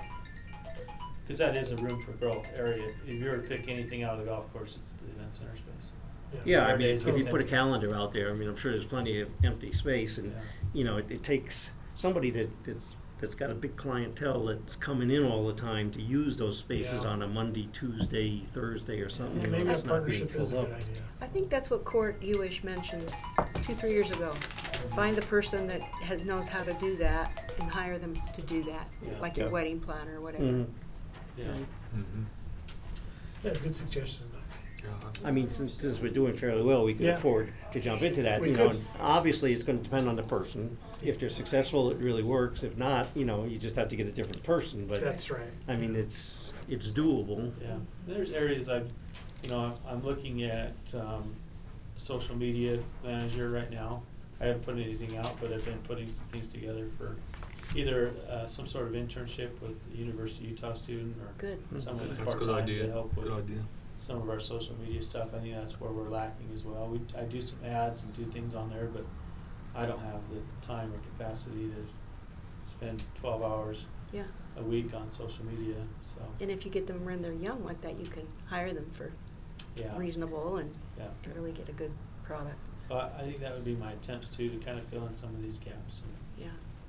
Because that is a room for growth area. If if you were to pick anything out of the golf course, it's the event center space. Yeah, I Our mean, days if you are put a empty. calendar out there, I mean, I'm sure there's plenty of empty space, and, Yeah. you know, it, it takes somebody that, that's, that's got a big clientele that's coming in all the time to use those spaces Yeah. on a Monday, Tuesday, Thursday, or something. Yeah, you know, maybe a it's not being partnership is a filled good up. idea. I think that's what Court Hewish mentioned two, three years ago. Find the person that has, knows how to do that and hire them to do that, Yeah. like your Yeah. wedding planner or whatever. Mhm. Yeah. Mhm. Yeah, good suggestion. Yeah. I mean, since, since we're doing fairly well, we can Yeah. afford to jump into that, We you know, could. and obviously, it's gonna depend on the person. If they're successful, it really works. If not, you know, you just have to get a different person, but. That's right. I mean, it's, it's doable. Yeah, there's areas I've, you know, I'm, I'm looking at, um, social media manager right now. I haven't put anything out, but I've been putting some things together for either, uh, some sort of internship with a University of Utah student or Good. someone that's That's a good part-time idea. to help with Good idea. some of our social media stuff. I think that's where we're lacking as well. We, I do some ads and do things on there, but I don't have the time or capacity to spend twelve hours Yeah. a week on social media, so, And if you get them when they're young like that, you can hire them for yeah. reasonable and, Yeah. and really get a good product. So I, I think that would be my attempts too, to kind of fill in some of these gaps. Yeah.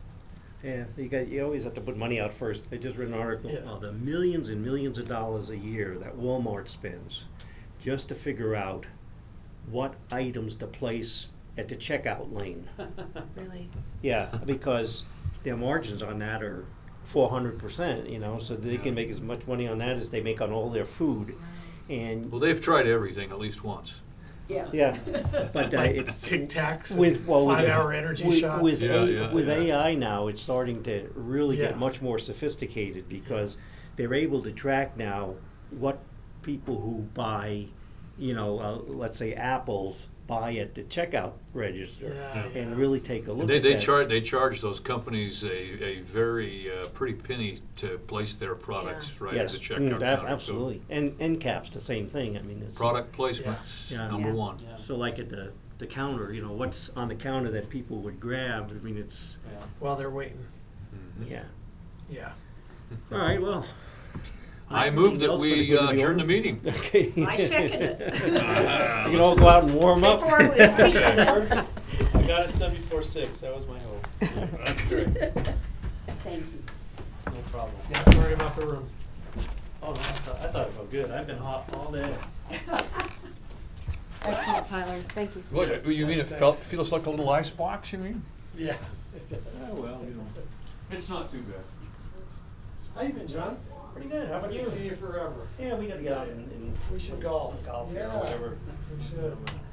Yeah, you got, you always have to put money out first. I just read an article Yeah. of the millions and millions of dollars a year that Walmart spends just to figure out what items to place at the checkout lane. Really? Yeah, because their margins on that are four hundred percent, you know, so they can make as much money on that as they make on all their food. And, Well, they've tried everything at least once. Yeah. yeah, but uh, Like it's. Tic Tacs and with well, with- five-hour energy with, shots. With, Yeah, A- yeah, with yeah. A I now, it's starting to really Yeah. get much more sophisticated because they're able to track now what people who buy, you know, uh, let's say apples buy at the checkout register Yeah, and yeah. really take a look And they, at they that. charge, they charge those companies a, a very, uh, pretty penny to place their products right at Yes, the mm, checkout ab- counter. So absolutely. And end caps, the same thing. I mean, it's. Product placement's Yeah. number Yeah. one. Yeah. So like at the, the counter, you know, what's on the counter that people would grab, I mean, it's, Yeah. While they're waiting. Mhm. yeah. Yeah. All right, well. I move Anything that else for the we good of uh, the adjourn order? the meeting. Okay. I second it. You can all go out and warm up. Before we- we should- I got us done before six, that was my hope. That's great. Thank you. No problem. Yeah, sorry about the room. Oh, no, I thought, I thought it felt good, I've been hot all day. Excellent, Tyler, thank you. What, you mean it Yes, felt, thanks. feels like a little icebox, you mean? Yeah. It does. Oh, well, you know. It's not too bad. How you been, John? Pretty good, how about you? See you forever. Yeah, we gotta get out and, and. We should golf. Golf, or Yeah. whatever. We should.